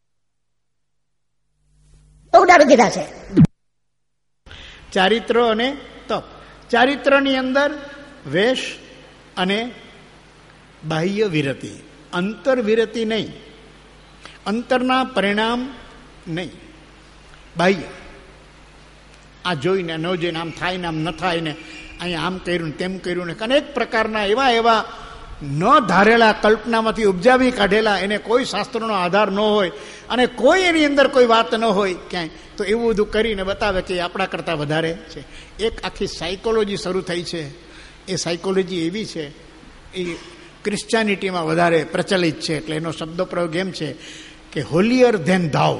ઉડાડી દીધા છે. ચારિત્ર અને તપ. ચારિત્રની અંદર વેશ અને બાહ્ય વિરતિ, અંતર વિરતિ નહીં, અંતરના પરિણામ નહીં, બાહ્ય. આ જોઈને ન જોઈને, આમ થાય ને આમ ન થાય ને, અહીંયા આમ કર્યું ને તેમ કર્યું ને, અનેક પ્રકારના એવા ન ધારેલા, કલ્પનામાંથી ઉપજાવી કાઢેલા, એને કોઈ શાસ્ત્રનો આધાર ન હોય અને કોઈ એની અંદર કોઈ વાત ન હોય ક્યાંય, તો એવું બધું કરીને બતાવે કે આપણા કરતાં વધારે છે. એક આખી સાયકોલોજી શરૂ થઈ છે. એ સાયકોલોજી એવી છે, એ ક્રિશ્ચિયાનિટીમાં વધારે પ્રચલિત છે. એટલે એનો શબ્દ પ્રયોગ એમ છે કે હોલિયર ધેન થાઉ.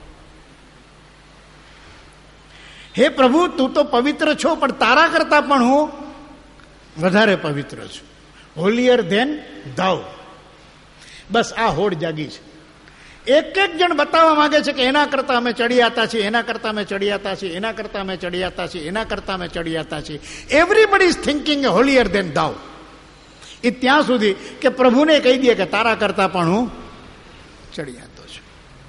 હે પ્રભુ, તું તો પવિત્ર છો, પણ તારા કરતાં પણ હું વધારે પવિત્ર છું. હોલિયર ધેન થાઉ. બસ આ હોડ જાગી છે. એક જણ બતાવવા માંગે છે કે એના કરતા અમે ચડિયાતા છીએ, એના કરતા અમે ચડિયાતા છીએ, એના કરતા અમે ચડિયાતા છીએ, એના કરતા અમે ચડિયાતા છીએ. Everybody is thinking holier than thou. એ ત્યાં સુધી કે પ્રભુને કહી દે કે તારા કરતા પણ હું ચડિયાતો છું.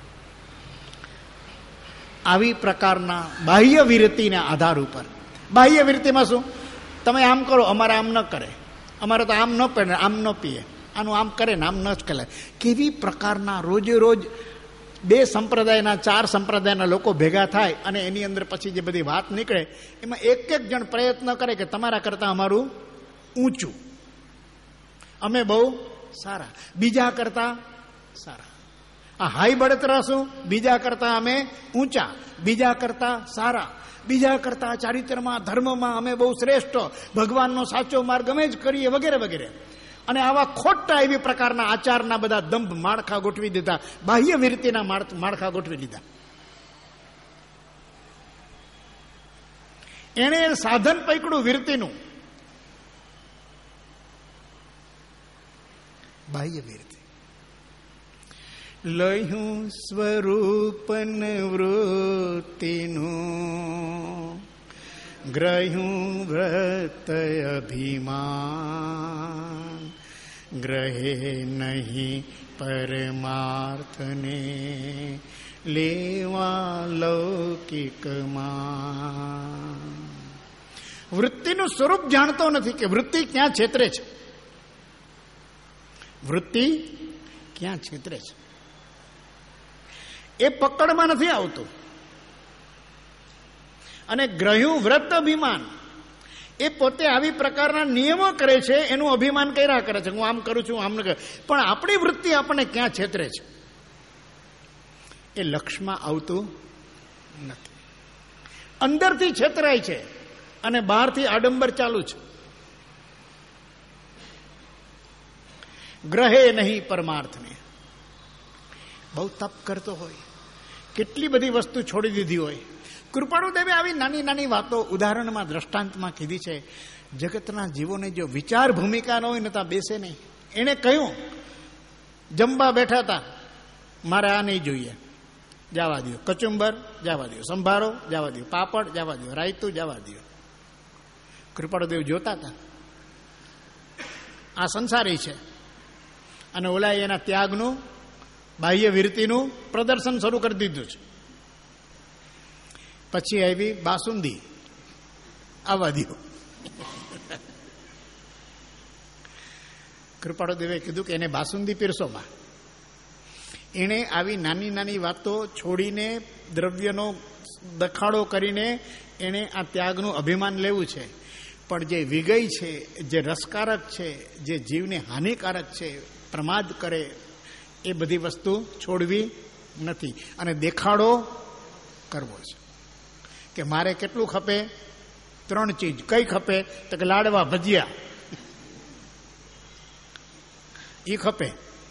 આવી પ્રકારના બાહ્ય વિરતિના આધાર ઉપર. બાહ્ય વિરતિમાં શું? તમે આમ કરો, અમારે આમ ન કરે, અમારે તો આમ ન પહેરે, આમ ન પીએ, આનું આમ કરે ને આમ ન જ કરે. કેવી પ્રકારના રોજે રોજ 2 સંપ્રદાયના 4 સંપ્રદાયના લોકો ભેગા થાય અને એની અંદર પછી જે બધી વાત નીકળે, એમાં એક જણ પ્રયત્ન કરે કે તમારા કરતાં અમારું ઊંચું, અમે બહુ સારા, બીજા કરતાં સારા. આ હાઈ બળતરા શું? બીજા કરતાં અમે ઊંચા, બીજા કરતાં સારા, બીજા કરતાં ચારિત્રમાં, ધર્મમાં અમે બહુ શ્રેષ્ઠ, ભગવાનનો સાચો માર્ગ અમે જ કરીએ, વગેરે વગેરે. અને આવા ખોટા એવી પ્રકારના આચારના બધા દંભ માળખા ગોઠવી દીધા, બાહ્ય વિરતિના માળખા ગોઠવી દીધા. એણે સાધન પકડ્યું વિરતિનું, બાહ્ય વિરતિ. લયું સ્વરૂપન વૃત્તિનું, ગ્રહ્યું વ્રત અભિમાન, ગ્રહે નહીં પરમાર્થને લેવા લૌકિકમાં. વૃત્તિનું સ્વરૂપ જાણતો નથી કે વૃત્તિ ક્યાં છેતરે છે, વૃત્તિ ક્યાં છેતરે છે. એ પકડમાં નથી આવતું. અને ગ્રહ્યું વ્રત અભિમાન, એ પોતે આવી પ્રકારના નિયમો કરે છે, એનું અભિમાન કર્યા કરે છે, હું આમ કરું છું, આમ ન કરું. પણ આપણી વૃત્તિ આપણને ક્યાં છેતરે છે એ લક્ષમાં આવતું નથી. અંદરથી છેતરાય છે અને બહારથી આડંબર ચાલુ છે. ગ્રહે નહીં પરમાર્થને. બહુ તપ કરતો હોય, કેટલી બધી વસ્તુ છોડી દીધી હોય. કૃપાળુદેવે આવી નાની નાની વાતો ઉદાહરણમાં, દ્રષ્ટાંતમાં કીધી છે. જગતના જીવોને જો વિચાર ભૂમિકા ન હોય ને ત્યાં બેસે નહીં. એણે કહ્યું, જમવા બેઠા હતા, મારે આ નહીં જોઈએ, જવા દો. કચુંબર જવા દો, સંભારો જવા દો, પાપડ જવા દો, રાયતું જવા દો. કૃપાળુદેવ જોતા હતા, આ સંસારી છે, અને ઓલા એના ત્યાગનું, બાહ્ય વિરતિનું પ્રદર્શન શરૂ કરી દીધું છે. પછી આવી બાસુંદી, આવવા દો. કૃપાળુદેવે કીધું કે એને બાસુંદી પીરસોમાં. એણે આવી નાની નાની વાતો છોડીને, દ્રવ્યનો દખાડો કરીને એણે આ ત્યાગનું અભિમાન લેવું છે. પણ જે વિગય છે, જે રસકારક છે, જે જીવને હાનિકારક છે, પ્રમાદ કરે, એ બધી વસ્તુ છોડવી નથી અને દેખાડો કરવો છે કે મારે કેટલું ખપે? 3 ચીજ. કઈ ખપે? તો કે લાડવા, ભજીયા, એ ખપે.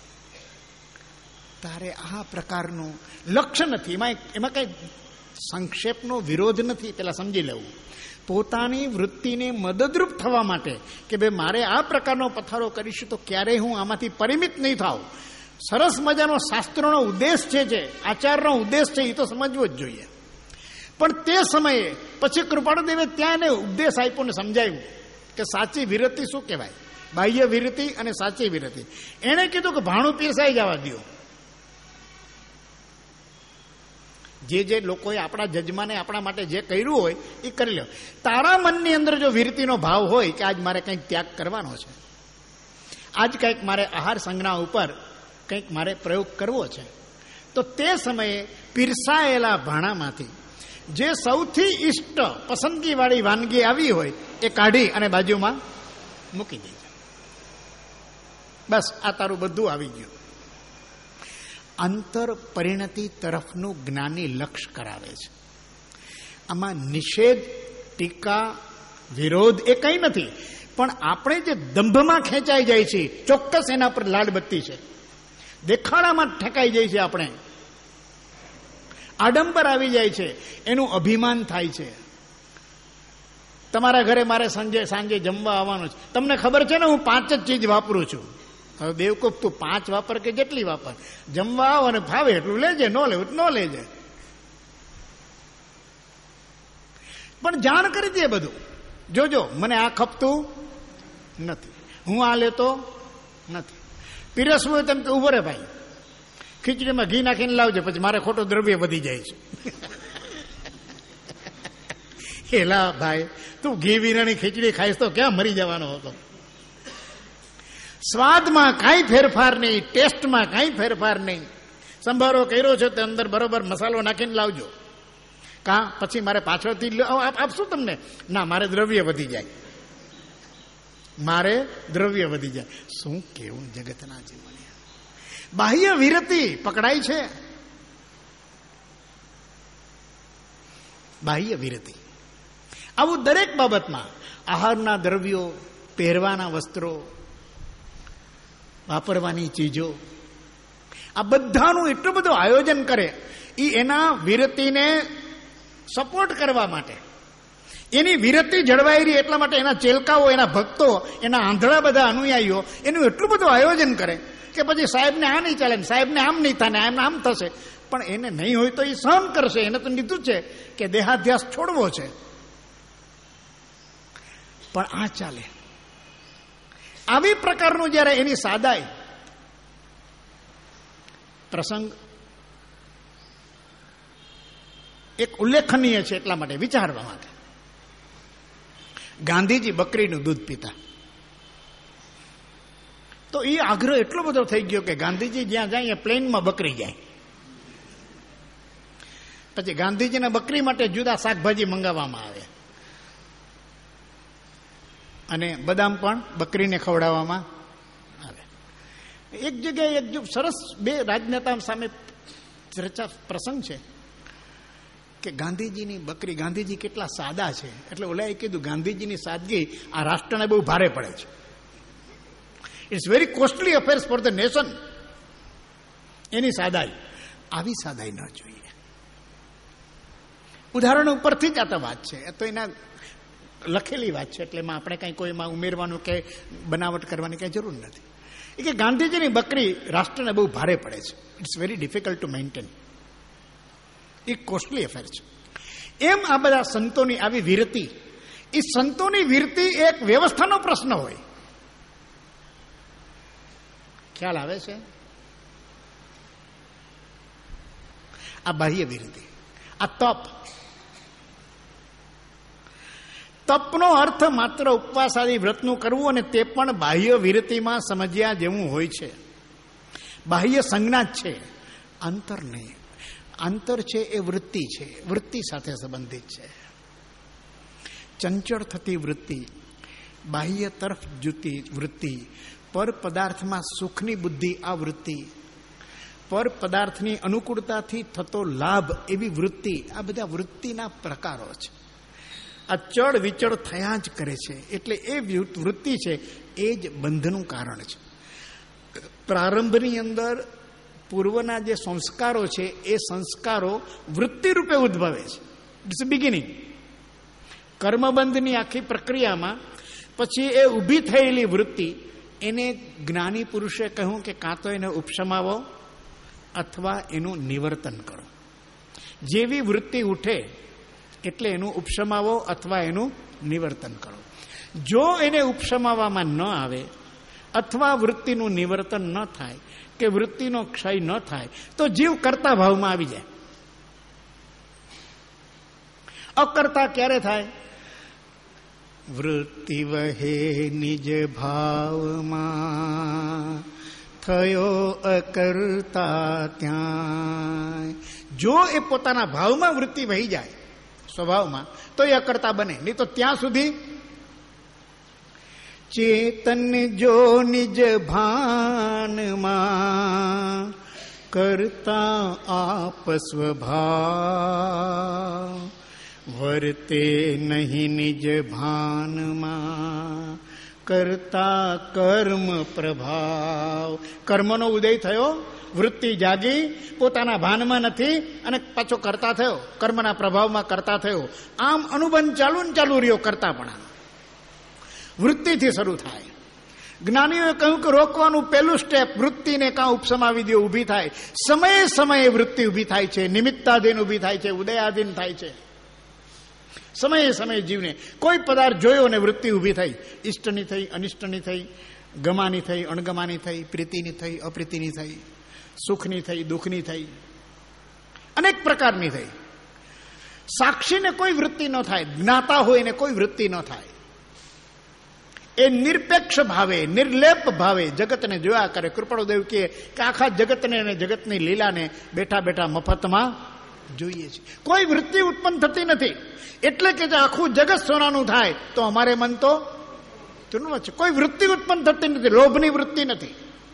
તારે આ પ્રકારનું લક્ષ્ય નથી. એમાં કઈ સંક્ષેપનો વિરોધ નથી, પેલા સમજી લેવું. પોતાની વૃત્તિને મદદરૂપ થવા માટે કે ભાઈ મારે આ પ્રકારનો પથારો કરીશું તો ક્યારેય હું આમાંથી પરિમિત નહીં થાવ. સરસ મજાનો શાસ્ત્રોનો ઉદ્દેશ છે, જે આચારનો ઉદ્દેશ છે, એ તો સમજવો જ જોઈએ. પણ તે સમયે પછી કૃપાળુદેવે ત્યાં એને ઉપદેશ આપ્યો ને સમજાવ્યું કે સાચી વિરતિ શું કહેવાય, બાહ્ય વિરતિ અને સાચી વિરતિ. એણે કીધું કે ભાણું પીરસાઈ જવા દો. જે લોકોએ આપણા જજમાને આપણા માટે જે કર્યું હોય એ કરી લો. તારા મનની અંદર જો વિરતિનો ભાવ હોય કે આજ મારે કંઈક ત્યાગ કરવાનો છે, આજ કંઈક મારે આહાર સંજ્ઞા ઉપર કંઈક મારે પ્રયોગ કરવો છે, તો તે સમયે પીરસાયેલા ભાણામાંથી જે સૌથી ઇષ્ટ પસંદગીવાળી વાનગી આવી હોય એ કાઢી અને બાજુમાં મૂકી દેજો. બસ આ તારું બધું આવી ગયું. અંતર પરિણતિ તરફનું જ્ઞાની લક્ષ્ય કરાવે છે. આમાં નિષેધ, ટીકા, વિરોધ એ કંઈ નથી. પણ આપણે જે દંભમાં ખેંચાઈ જાય છે, ચોક્કસ એના પર લાડબત્તી છે, દેખાડામાં ઠેકાઈ જાય છે, આપણે આડંબર આવી જાય છે, એનું અભિમાન થાય છે. તમારા ઘરે મારે સાંજે જમવા આવવાનું છે, તમને ખબર છે ને હું 5 જ ચીજ વાપરું છું. હવે બેવકૂફ તું 5 વાપર કે જેટલી વાપર, જમવા આવો અને ભાવે એટલું લેજે, ન લેવું ન લેજે. પણ જાણ કરી દે બધું, જોજો મને આ ખપતું નથી, હું આ લેતો નથી. પીરસવું હોય તેમ તો ઉભો રે ભાઈ, ખીચડીમાં ઘી નાખીને લાવજે, પછી મારે ખોટું દ્રવ્ય વધી જાય છે. એલા ભાઈ, તું ઘી વિનાની ખીચડી ખાઈશ તો ક્યાં મરી જવાનો હતો. સ્વાદમાં કાંઈ ફેરફાર નહીં, ટેસ્ટમાં કાંઈ ફેરફાર નહીં. સંભારો કર્યો છે તે અંદર બરોબર મસાલો નાખીને લાવજો. પછી મારે પાછળથી આપશું તમને? ના, મારે દ્રવ્ય વધી જાય, મારે દ્રવ્ય વધી જાય. શું કેવું જગતના જીવન. બાહ્ય વિરતિ પકડાય છે, બાહ્ય વિરતિ. આવું દરેક બાબતમાં, આહારના દ્રવ્યો, પહેરવાના વસ્ત્રો, વાપરવાની ચીજો, આ બધાનું એટલું બધું આયોજન કરે. એ એના વિરતિને સપોર્ટ કરવા માટે, એની વિરતિ જળવાઈ રહી એટલા માટે એના ચેલકાઓ, એના ભક્તો, એના આંધળા બધા અનુયાયીઓ એનું એટલું બધું આયોજન કરે કે પછી સાહેબને આ નહીં ચાલે, સાહેબને આમ નહીં થાય, એમને આમ થશે. પણ એને નહીં હોય તો એ સહન કરશે. એને તો લીધું છે કે દેહાધ્યાસ છોડવો છે. પણ આ ચાલે. આવી પ્રકારનું જ્યારે એની સાદાઈ, પ્રસંગ એક ઉલ્લેખનીય છે એટલા માટે, વિચારવા માટે. ગાંધીજી બકરીનું દૂધ પીતા, તો એ આગ્રહ એટલો બધો થઈ ગયો કે ગાંધીજી જ્યાં જાય પ્લેનમાં બકરી જાય. પછી ગાંધીજીના બકરી માટે જુદા શાકભાજી મંગાવવામાં આવે અને બદામ પણ બકરીને ખવડાવવામાં આવે. એક જગ્યાએ એક સરસ 2 રાજનેતા સામે ચર્ચા પ્રસંગ છે કે ગાંધીજીની બકરી, ગાંધીજી કેટલા સાદા છે. એટલે ઓલાએ કીધું ગાંધીજીની સાદગી આ રાષ્ટ્રને બહુ ભારે પડે છે. It's very costly affairs for the nation. એની સાદાઈ, આવી સાદાઈ ન જોઈએ. ઉદાહરણ ઉપરથી જ આ તો વાત છે, તો એના લખેલી વાત છે, એટલે એમાં આપણે કંઈ કોઈમાં ઉમેરવાનું કે બનાવટ કરવાની કંઈ જરૂર નથી. એ કે ગાંધીજીની બકરી રાષ્ટ્રને બહુ ભારે પડે છે. It's very difficult to maintain. એ કોસ્ટલી અફેર છે. એમ આ બધા સંતોની આવી વિરતિ એ સંતોની વીરતિ એક વ્યવસ્થાનો પ્રશ્ન હોય. ખ્યાલ આવે છે? આ બાહ્ય વીરતિ, આ તપ. તપનો અર્થ માત્ર ઉપવાસ આદિ વ્રતનું કરવું, અને તે પણ બાહ્ય વીરતિમાં સમજ્યા જેવું હોય છે. બાહ્ય સંજ્ઞા જ છે, અંતર નહીં. અંતર છે એ વૃત્તિ છે, વૃત્તિ સાથે સંબંધિત છે. ચંચળ થતી વૃત્તિ, બાહ્ય તરફ જતી વૃત્તિ, પર પદાર્થમાં સુખની બુદ્ધિ આ વૃત્તિ, પર પદાર્થની અનુકૂળતાથી થતો લાભ એવી વૃત્તિ, આ બધા વૃત્તિના પ્રકારો છે. આ ચડ વિચળ થયા જ કરે છે. એટલે એ વૃત્તિ છે એ જ બંધનું કારણ છે. પ્રારંભની અંદર પૂર્વના જે સંસ્કારો છે એ સંસ્કારો વૃત્તિ રૂપે ઉદ્ભવે છે. It's beginning. કર્મબંધની આખી પ્રક્રિયામાં પછી એ ઊભી થયેલી વૃત્તિ, એને જ્ઞાની પુરુષે કહ્યું કે કાં તો એને ઉપશમાવો અથવા એનું નિવર્તન કરો. જેવી વૃત્તિ ઉઠે એટલે એનું ઉપશમાવો અથવા એનું નિવર્તન કરો. જો એને ઉપશમાવવામાં ન આવે અથવા વૃત્તિનું નિવર્તન ન થાય કે વૃત્તિનો ક્ષય ન થાય તો જીવ કર્તા ભાવમાં આવી જાય. અકર્તા ક્યારે થાય? વૃત્તિ વહે નિજ ભાવમાં, થયો અકર્તા ત્યાં. જો એ પોતાના ભાવમાં વૃત્તિ વહી જાય સ્વભાવમાં તો એ અકર્તા બને, નહીં તો ત્યાં સુધી ચેતન જો નિજ ભાનમાં, કરતા આપ સ્વભાવ, વર્તે નહીં નિજ ભાનમાં, કરતા કર્મ પ્રભાવ. કર્મનો ઉદય થયો, વૃત્તિ જાગી, પોતાના ભાનમાં નથી અને પાછો કરતા થયો, કર્મના પ્રભાવમાં કરતા થયો. આમ અનુબંધ ચાલુ ને ચાલુ રહ્યો. કરતાપણા વૃત્તિથી શરૂ થાય. જ્ઞાનીઓએ કહ્યું કે રોકવાનું પહેલું સ્ટેપ, વૃત્તિને કાં ઉપસમાવી દો, ઊભી થાય. સમયે સમયે વૃત્તિ ઊભી થાય છે, નિમિત્તાધીન ઊભી થાય છે, ઉદયાધીન થાય છે. સમયે સમયે જીવને કોઈ પદાર્થ જોયો ને વૃત્તિ ઊભી થઈ. ઇષ્ટની થઈ, અનિષ્ટની થઈ, ગમાની થઈ, અણગમાની થઈ, પ્રીતિની થઈ, અપ્રીતિની થઈ, સુખની થઈ, દુઃખની થઈ, અનેક પ્રકારની થઈ. સાક્ષીને કોઈ વૃત્તિ ન થાય, જ્ઞાતા હોય ને કોઈ વૃત્તિ ન થાય. એ નિરપેક્ષ ભાવે, નિર્લેપ ભાવે જગતને જોયા કરે. કૃપાળુદેવ કહે કે આખા જગતને અને જગતની લીલાને બેઠા બેઠા મફતમાં જોઈએ છે. કોઈ વૃત્તિ ઉત્પન્ન થતી નથી. એટલે કે જો આખું જગત સોનાનું થાય તો અમારે મન તો તૃણવત છે. કોઈ વૃત્તિ ઉત્પન્ન થતી નથી, લોભની વૃત્તિ નથી.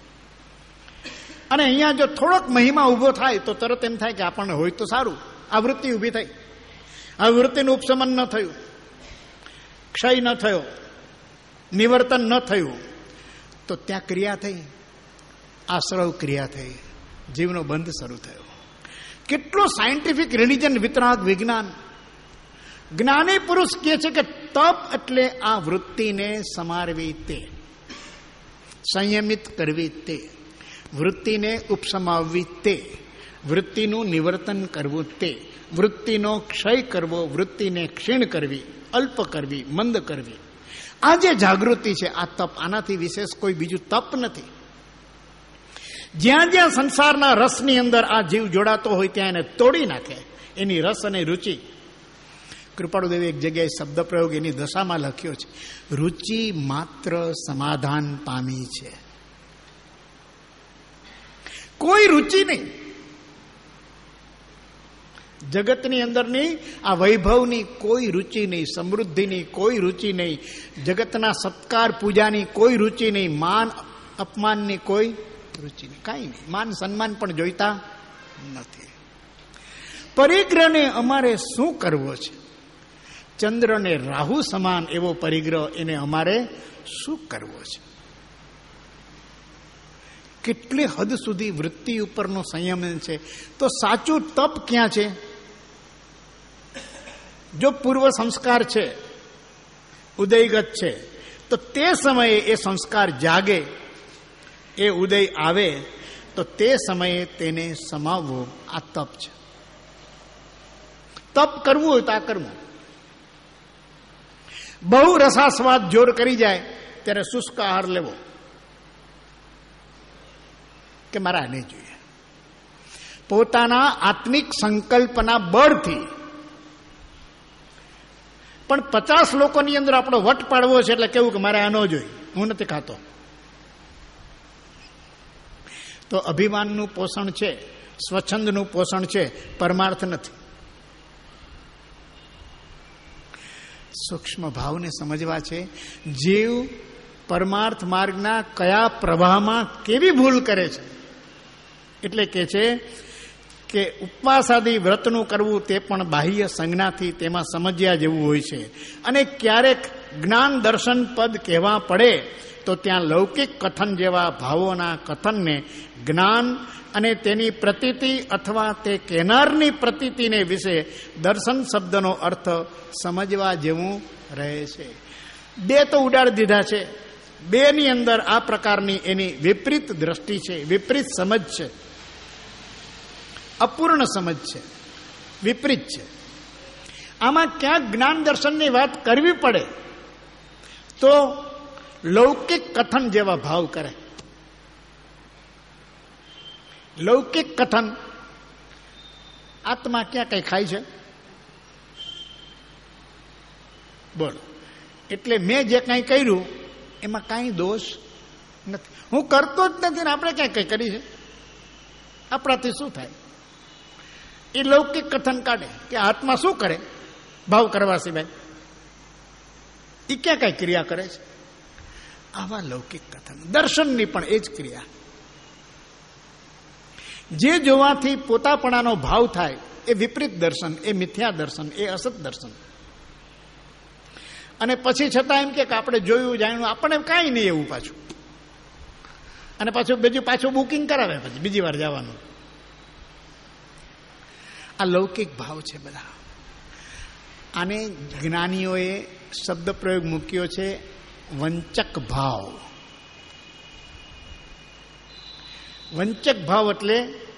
અને અહીંયા જો થોડોક મહિમા ઉભો થાય તો તરત એમ થાય કે આપણને હોય તો સારું. આ વૃત્તિ ઊભી થઈ, આ વૃત્તિનું ઉપશમન ન થયું, ક્ષય ન થયો, નિવર્તન ન થયું, તો ત્યાં ક્રિયા થઈ, આશ્રવ ક્રિયા થઈ, જીવનો બંધ શરૂ થયો. કેટલો સાયન્ટિફિક રિલિજન, વિતરાગ, વિજ્ઞાન. જ્ઞાની પુરુષ કહે છે કે તપ એટલે આ વૃત્તિને સમારવી, તે સંયમિત કરવી, તે વૃત્તિને ઉપસમાવવી, તે વૃત્તિનું નિવર્તન કરવું, તે વૃત્તિનો ક્ષય કરવો, વૃત્તિને ક્ષીણ કરવી, અલ્પ કરવી, મંદ કરવી. આ જે જાગૃતિ છે આ તપ. આનાથી વિશેષ કોઈ બીજું તપ નથી. જ્યાં જ્યાં સંસારના રસની અંદર આ જીવ જોડાતો હોય ત્યાં એને તોડી નાખે. એની રસ અને રુચિ. કૃપાળુદેવે એક જગ્યાએ શબ્દ પ્રયોગ એની દશામાં લખ્યો છે, રુચિ માત્ર સમાધાન પામી છે. કોઈ રુચિ નહીં. જગતની અંદરની આ વૈભવની કોઈ રુચિ નહીં, સમૃદ્ધિની કોઈ રુચિ નહીં, જગતના સત્કાર પૂજાની કોઈ રુચિ નહીં, માન અપમાનની કોઈ રુચિ નહીં, કાંઈ નહીં. માન સન્માન પણ જોઈતા નથી. પરિગ્રહને અમારે શું કરવો છે? ચંદ્રને રાહુ સમાન એવો પરિગ્રહ, એને અમારે શું કરવો છે? કેટલી હદ સુધી વૃત્તિ ઉપરનો સંયમ છે. તો સાચું તપ ક્યાં છે? જો પૂર્વ સંસ્કાર છે, ઉદયગત છે, તો તે સમયે એ સંસ્કાર જાગે, એ ઉદય આવે તો તે સમયે તેને સમાવવો, આ તપ છે. તપ કરવું હોય તો આ કરવું. બહુ રસાસ્વાદ જોર કરી જાય ત્યારે શુષ્ક આહાર લેવો કે મારા નહીં જોઈએ. પોતાના આત્મિક સંકલ્પના બળથી. પણ 50 લોકોની અંદર આપણો વટ પાડવો છે એટલે કેવું કે મારે આ ન જોઈએ, હું નથી ખાતો. તો અભિમાનનું પોષણ છે, સ્વચ્છંદનું પોષણ છે, પરમાર્થ નથી. સૂક્ષ્મ ભાવને સમજવા છે. જીવ પરમાર્થ માર્ગના કયા પ્રવાહમાં કેવી ભૂલ કરે છે. એટલે કે છે કે ઉપવાસ આદિ વ્રતનું કરવું તે પણ બાહ્ય સંજ્ઞાથી તેમાં સમજ્યા જેવું હોય છે. અને ક્યારેક જ્ઞાન દર્શન પદ કહેવા પડે તો ત્યાં લૌકિક કથન જેવા ભાવોના કથનને જ્ઞાન અને તેની પ્રતીતિ અથવા તે કહેનારની પ્રતીતિને વિશે દર્શન શબ્દનો અર્થ સમજવા જેવું રહે છે. 2 તો ઉડાડી દીધા છે. 2ની અંદર આ પ્રકારની એની વિપરીત દ્રષ્ટિ છે, વિપરીત સમજ છે, અપૂર્ણ સમજ છે, વિપરીત છે. આમાં ક્યાંક જ્ઞાન દર્શનની વાત કરવી પડે તો લૌકિક કથન જેવા ભાવ કરે. લૌકિક કથન, આત્મા ક્યાં કઈ ખાય છે બોલો. એટલે મેં જે કાંઈ કર્યું એમાં કાંઈ દોષ નથી, હું કરતો જ નથી ને આપણે ક્યાં કઈ કરી છે, આપણાથી શું થાય. એ લૌકિક કથન કાઢે કે આત્મા શું કરે ભાવ કરવા સિવાય, એ ક્યાં કઈ ક્રિયા કરે છે. આવા લૌકિક કથન. દર્શનની પણ એ જ ક્રિયા. જે જોવાથી પોતાપણાનો ભાવ થાય એ વિપરીત દર્શન, એ મિથ્યા દર્શન, એ અસત દર્શન. અને પછી છતાં એમ કે આપણે જોયું જાણ્યું, આપણને કાંઈ નહીં એવું પાછું. અને પાછું બુકિંગ કરાવે પછી બીજી વાર જવાનું. આ લૌકિક ભાવ છે બધા. આને જ્ઞાનીઓએ શબ્દ પ્રયોગ મૂક્યો છે વંચક ભાવ. વંચક ભાવ એટલે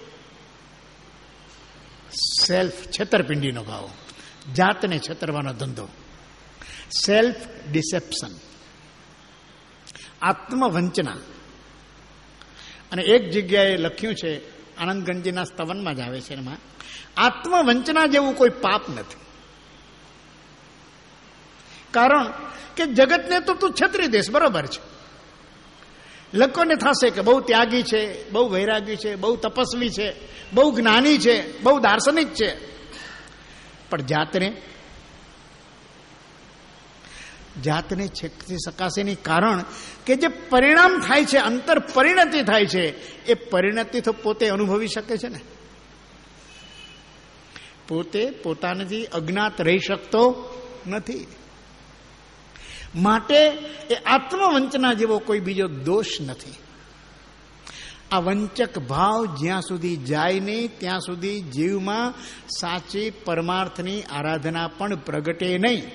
સેલ્ફ, છેતરપિંડીનો ભાવ, જાતને છેતરવાનો ધંધો, સેલ્ફ ડિસેપ્શન, આત્મવંચના. અને એક જગ્યાએ લખ્યું છે, આનંદગંજીના સ્તવનમાં જ આવે છે, એમાં આત્મવંચના જેવું કોઈ પાપ નથી. કારણ કે જગતને તો તું છેતરી દેશ, બરોબર છે. લોકોને થશે કે બહુ ત્યાગી છે, બહુ વૈરાગી છે, બહુ તપસ્વી છે, બહુ જ્ઞાની છે, બહુ દાર્શનિક છે. પણ જાતને છેતરી શકાશે નહીં. કારણ કે જે પરિણામ થાય છે, અંતર પરિણતિ થાય છે, એ પરિણતિ તો પોતે અનુભવી શકે છે ને. પોતે પોતાનાથી અજ્ઞાત રહી શકતો નથી. માટે એ આત્મવંચના જેવો કોઈ બીજો દોષ નથી. આ વંચક ભાવ જ્યાં સુધી જાય નહીં ત્યાં સુધી જીવમાં સાચી પરમાર્થની આરાધના પણ પ્રગટે નહીં.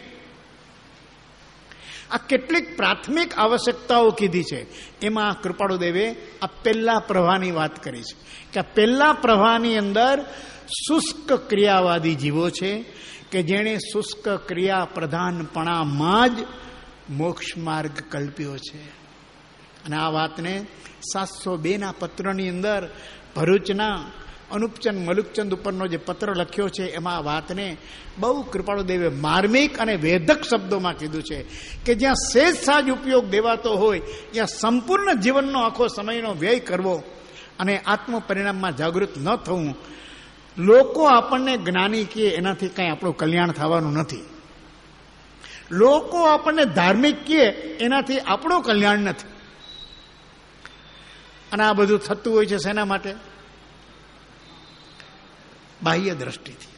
આ કેટલીક પ્રાથમિક આવશ્યકતાઓ કીધી છે. એમાં કૃપાળુદેવે આ પહેલા પ્રવાહની વાત કરી છે કે આ પહેલા પ્રવાહની અંદર શુષ્ક ક્રિયાવાદી જીવો છે કે જેણે શુષ્ક ક્રિયા પ્રધાનપણામાં જ મોક્ષ માર્ગ કલ્પ્યો છે. અને આ વાતને 702ના પત્રની અંદર ભરૂચના અનુપચંદ મલુકચંદ ઉપરનો જે પત્ર લખ્યો છે એમાં આ વાતને બહુ કૃપાળુદેવે માર્મિક અને વેધક શબ્દોમાં કીધું છે કે જ્યાં સહેજ સાજ ઉપયોગ દેવાતો હોય ત્યાં સંપૂર્ણ જીવનનો આખો સમયનો વ્યય કરવો અને આત્મ પરિણામમાં જાગૃત ન થવું. લોકો આપણને જ્ઞાની કહે એનાથી કંઈ આપણું કલ્યાણ થવાનું નથી. લોકો આપણને ધાર્મિક કહે એનાથી આપણું કલ્યાણ નથી. અને આ બધું થતું હોય છે શેના માટે? બાહ્ય દ્રષ્ટિથી.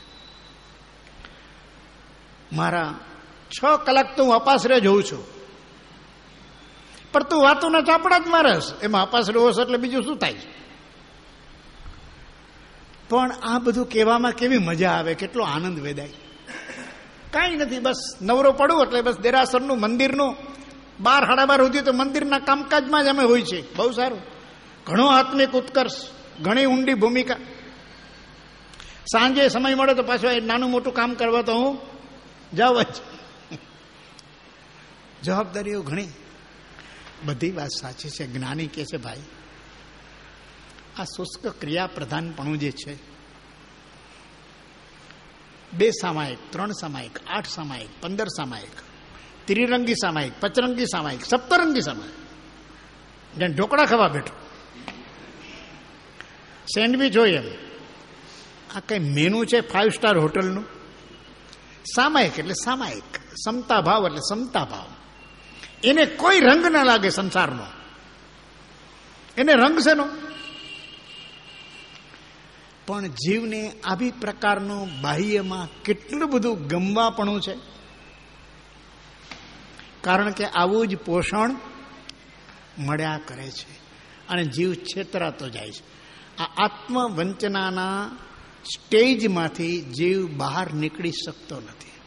મારા 6 કલાક તો હું અપાસરે જોઉં છું, પણ તું વાતોના ચાપડા જ મારસ, એમાં અપાસરે હોશ એટલે બીજું શું થાય છે? પણ આ બધું કહેવામાં કેવી મજા આવે, કેટલો આનંદ વેદાય. કાંઈ નથી, બસ નવરો પડું એટલે બસ દેરાસરનું, મંદિરનું 12-12:30 સુધી તો મંદિરના કામકાજમાં જ અમે હોય છે. બહુ સારું, ઘણો આત્મિક ઉત્કર્ષ, ઘણી ઊંડી ભૂમિકા. સાંજે સમય મળે તો પાછું નાનું મોટું કામ કરવા તો હું જાઉં જ. જવાબદારીઓ ઘણી. બધી વાત સાચી છે. જ્ઞાની કહે છે ભાઈ આ શુષ્ક ક્રિયા પ્રધાનપણું જે છે, 2 સામાયિક, 3 સામાયિક, 8 સામાયિક, 15 સામાયિક, ત્રિરંગી સામાયિક, પચરંગી સામાયિક, સપ્તરંગી સામાયિક, જેને ઢોકળા ખાવા બેઠો, સેન્ડવિચ હોય એમ. આ કઈ મેનુ છે 5 સ્ટાર હોટલનું? સામાયિક એટલે સામાયિક, સમતા ભાવ એટલે સમતા ભાવ. એને કોઈ રંગ ના લાગે સંસારનો. એને રંગ છે નો. પણ જીવને આવી પ્રકારનું બાહ્યમાં કેટલું બધું ગમવાપણું છે. કારણ કે આવું જ પોષણ મળ્યા કરે છે અને જીવ છેતરાતો જાય છે. આ આત્મવંચનાના સ્ટેજમાંથી જીવ બહાર નીકળી શકતો નથી.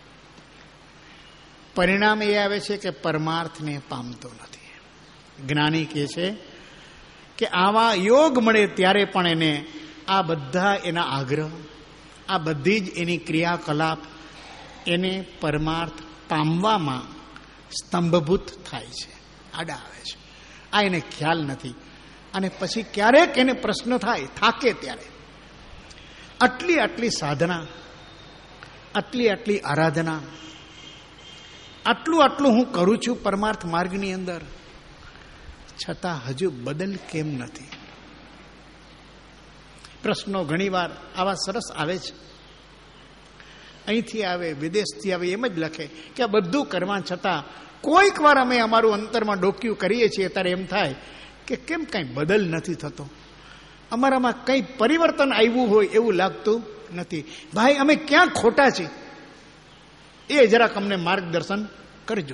પરિણામ એ આવે છે કે પરમાર્થને પામતો નથી. જ્ઞાની કહે છે કે આવા યોગ મળે ત્યારે પણ એને આ બધા એના આગ્રહ, આ બધી જ એની ક્રિયાકલાપ એને પરમાર્થ પામવામાં સ્તંભભૂત થાય છે, આડા આવે છે. આ એને ખ્યાલ નથી. અને પછી ક્યારેક એને પ્રશ્ન થાય, થાકે ત્યારે આટલી આટલી સાધના, આટલી આટલી આરાધના, આટલું આટલું હું કરું છું પરમાર્થ માર્ગની અંદર, છતાં હજુ બદલ કેમ નથી? પ્રશ્નો ઘણીવાર આવા સરસ આવે છે. અહીંથી આવે, વિદેશથી આવે, એમ જ લખે કે આ બધું કરવા છતાં કોઈક વાર અમે અમારું અંતરમાં ડોક્યું કરીએ છીએ ત્યારે એમ થાય કે કેમ કાંઈ બદલ નથી થતો, અમારામાં કંઈ પરિવર્તન આવ્યું હોય એવું લાગતું નથી. ભાઈ અમે ક્યાં ખોટા છીએ એ જરાક અમને માર્ગદર્શન કરજો.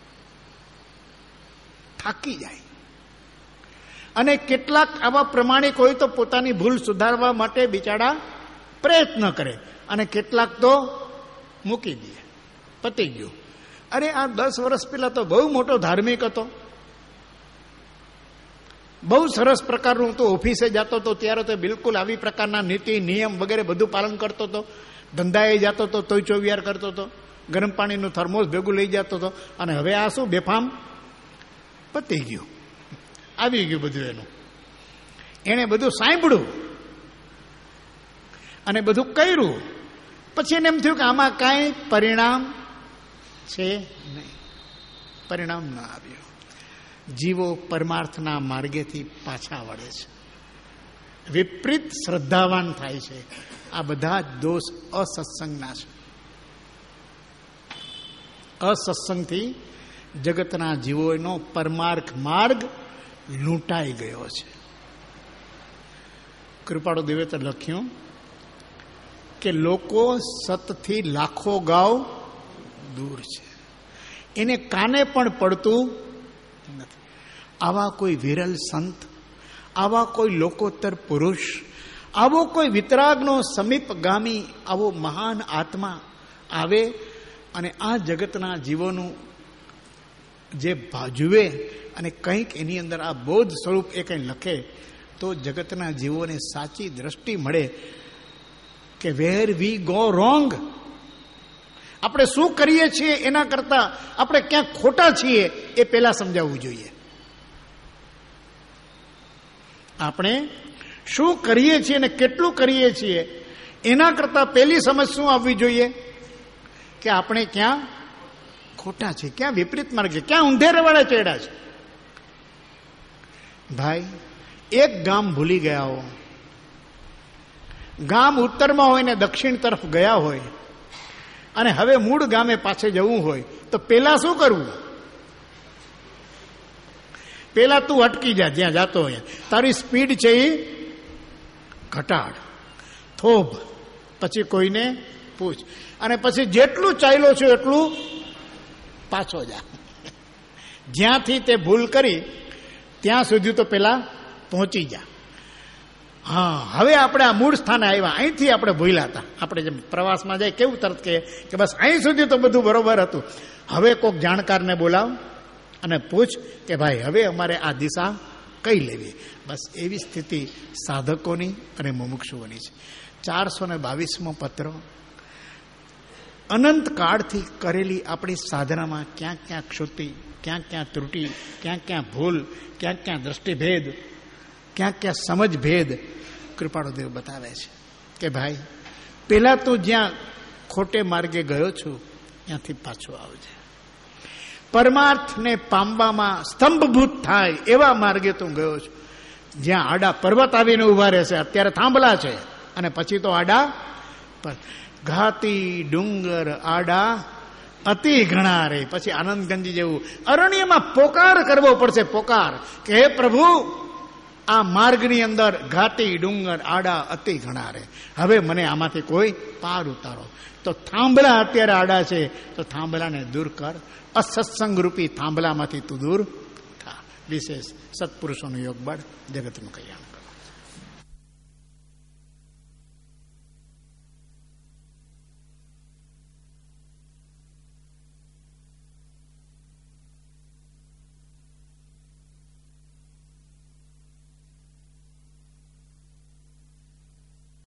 થાકી જાય. અને કેટલાક આવા પ્રમાણિક હોય તો પોતાની ભૂલ સુધારવા માટે બિચારા પ્રયત્ન કરે, અને કેટલાક તો મૂકી દે, પતી ગયું. અરે આ 10 વર્ષ પહેલા તો બહુ મોટો ધાર્મિક હતો, બહુ સરસ પ્રકારનું તો ઓફિસે જતો હતો, ત્યારે તો બિલકુલ આવી પ્રકારના નીતિ નિયમ વગેરે બધું પાલન કરતો હતો, ધંધાએ જતો હતો તોય ચોવિયાર કરતો હતો, ગરમ પાણીનું થર્મોસ ભેગું લઈ જતો હતો. અને હવે આ શું બેફામ, પતી ગયું, આવી ગયું બધું એનું. એણે બધું સાંભળ્યું અને બધું કર્યું, પછી એને એમ થયું કે આમાં કાંઈ પરિણામ છે નહીં. પરિણામ ન આવ્યું. જીવો પરમાર્થના માર્ગેથી પાછા વળે છે, વિપરીત શ્રદ્ધાવાન થાય છે. આ બધા દોષ અસત્સંગના છે. અસત્સંગથી જગતના જીવોનો પરમાર્થ માર્ગ લૂંટાઈ ગયો છે. કૃપાળુ દેવે તો લખ્યું કે લોકો સતથી લાખો ગાવ દૂર છે, એને કાને પણ પડતું નથી. આવા કોઈ વિરલ સંત, આવા કોઈ લોકોત્તર પુરુષ, આવો કોઈ વિતરાગનો સમીપગામી આવો મહાન આત્મા આવે અને આ જગતના જીવોનું જે જુએ અને કંઈક એની અંદર આ બોધ સ્વરૂપ એ કંઈ લખે તો જગતના જીવોને સાચી દ્રષ્ટિ મળે કે વેર વી ગો રોંગ. આપણે શું કરીએ છીએ એના કરતાં આપણે ક્યાંક ખોટા છીએ એ પહેલા સમજાવવું જોઈએ. આપણે શું કરીએ છીએ અને કેટલું કરીએ છીએ એના કરતાં પહેલી સમજ શું આવવી જોઈએ કે આપણે ક્યાં ખોટા છે, ક્યાં વિપરીત માર્ગ છે, ક્યાં ઊંધેરવાળા ચેડા છે. ભાઈ એક ગામ ભૂલી ગયા હો, ગામ ઉત્તરમાં હોય ને દક્ષિણ તરફ ગયા હોય અને હવે મૂળ ગામે પાછે જવું હોય તો પેલા શું કરવું? પેલા તું અટકી જા જ્યાં જાતો હોય, તારી સ્પીડ છે એ ઘટાડ, થોભ, પછી કોઈને પૂછ, અને પછી જેટલું ચાલ્યો છે એટલું પાછો જા. જ્યાંથી તે ભૂલ કરી ત્યાં સુધી તો પેલા પહોંચી જા. હા, હવે આપણે આ મૂળ સ્થાને આવ્યા, અહીંથી આપણે ભૂલ્યા હતા. આપણે જેમ પ્રવાસમાં જાય કેવું તરત કહે કે બસ અહીં સુધી તો બધું બરોબર હતું, હવે કોઈક જાણકારને બોલાવ અને પૂછ કે ભાઈ હવે અમારે આ દિશા કઈ લેવી. બસ એવી સ્થિતિ સાધકોની અને મુમુક્ષુઓની છે. 422મો પત્ર અનંત કાળથી કરેલી આપણી સાધનામાં ક્યાંક ક્યાંક ક્ષુતિ ક્યાં ક્યાં ત્રુટિ, ક્યાં ક્યાં ભૂલ, ક્યાં ક્યાં દ્રષ્ટિભેદ, ક્યાં ક્યાં સમજભેદ કૃપાળુદેવ બતાવે છે કે ભાઈ પેલા તો જ્યાં ખોટે માર્ગે ગયો છું ત્યાંથી પાછો આવજે. પરમાર્થને પામવામાં સ્તંભભૂત થાય એવા માર્ગે તું ગયો છું, જ્યાં આડા પર્વત આવીને ઉભા રહેશે. અત્યારે થાંભલા છે અને પછી તો આડા ઘાતી ડુંગર આડા અતિ ઘણા રે. પછી આનંદગંજી જેવું અરણ્યમાં પોકાર કરવો પડશે, પોકાર કે હે પ્રભુ આ માર્ગની અંદર ઘાતી ડુંગર આડા અતિ ઘણા રે, હવે મને આમાંથી કોઈ પાર ઉતારો. તો થાંભલા અત્યારે આડા છે તો થાંભલાને દૂર કર, અસત્સંગ રૂપી થાંભલામાંથી તું દૂર થા. વિશેષ સત્પુરુષોનું યોગ બળ જગતનું કલ્યાણ.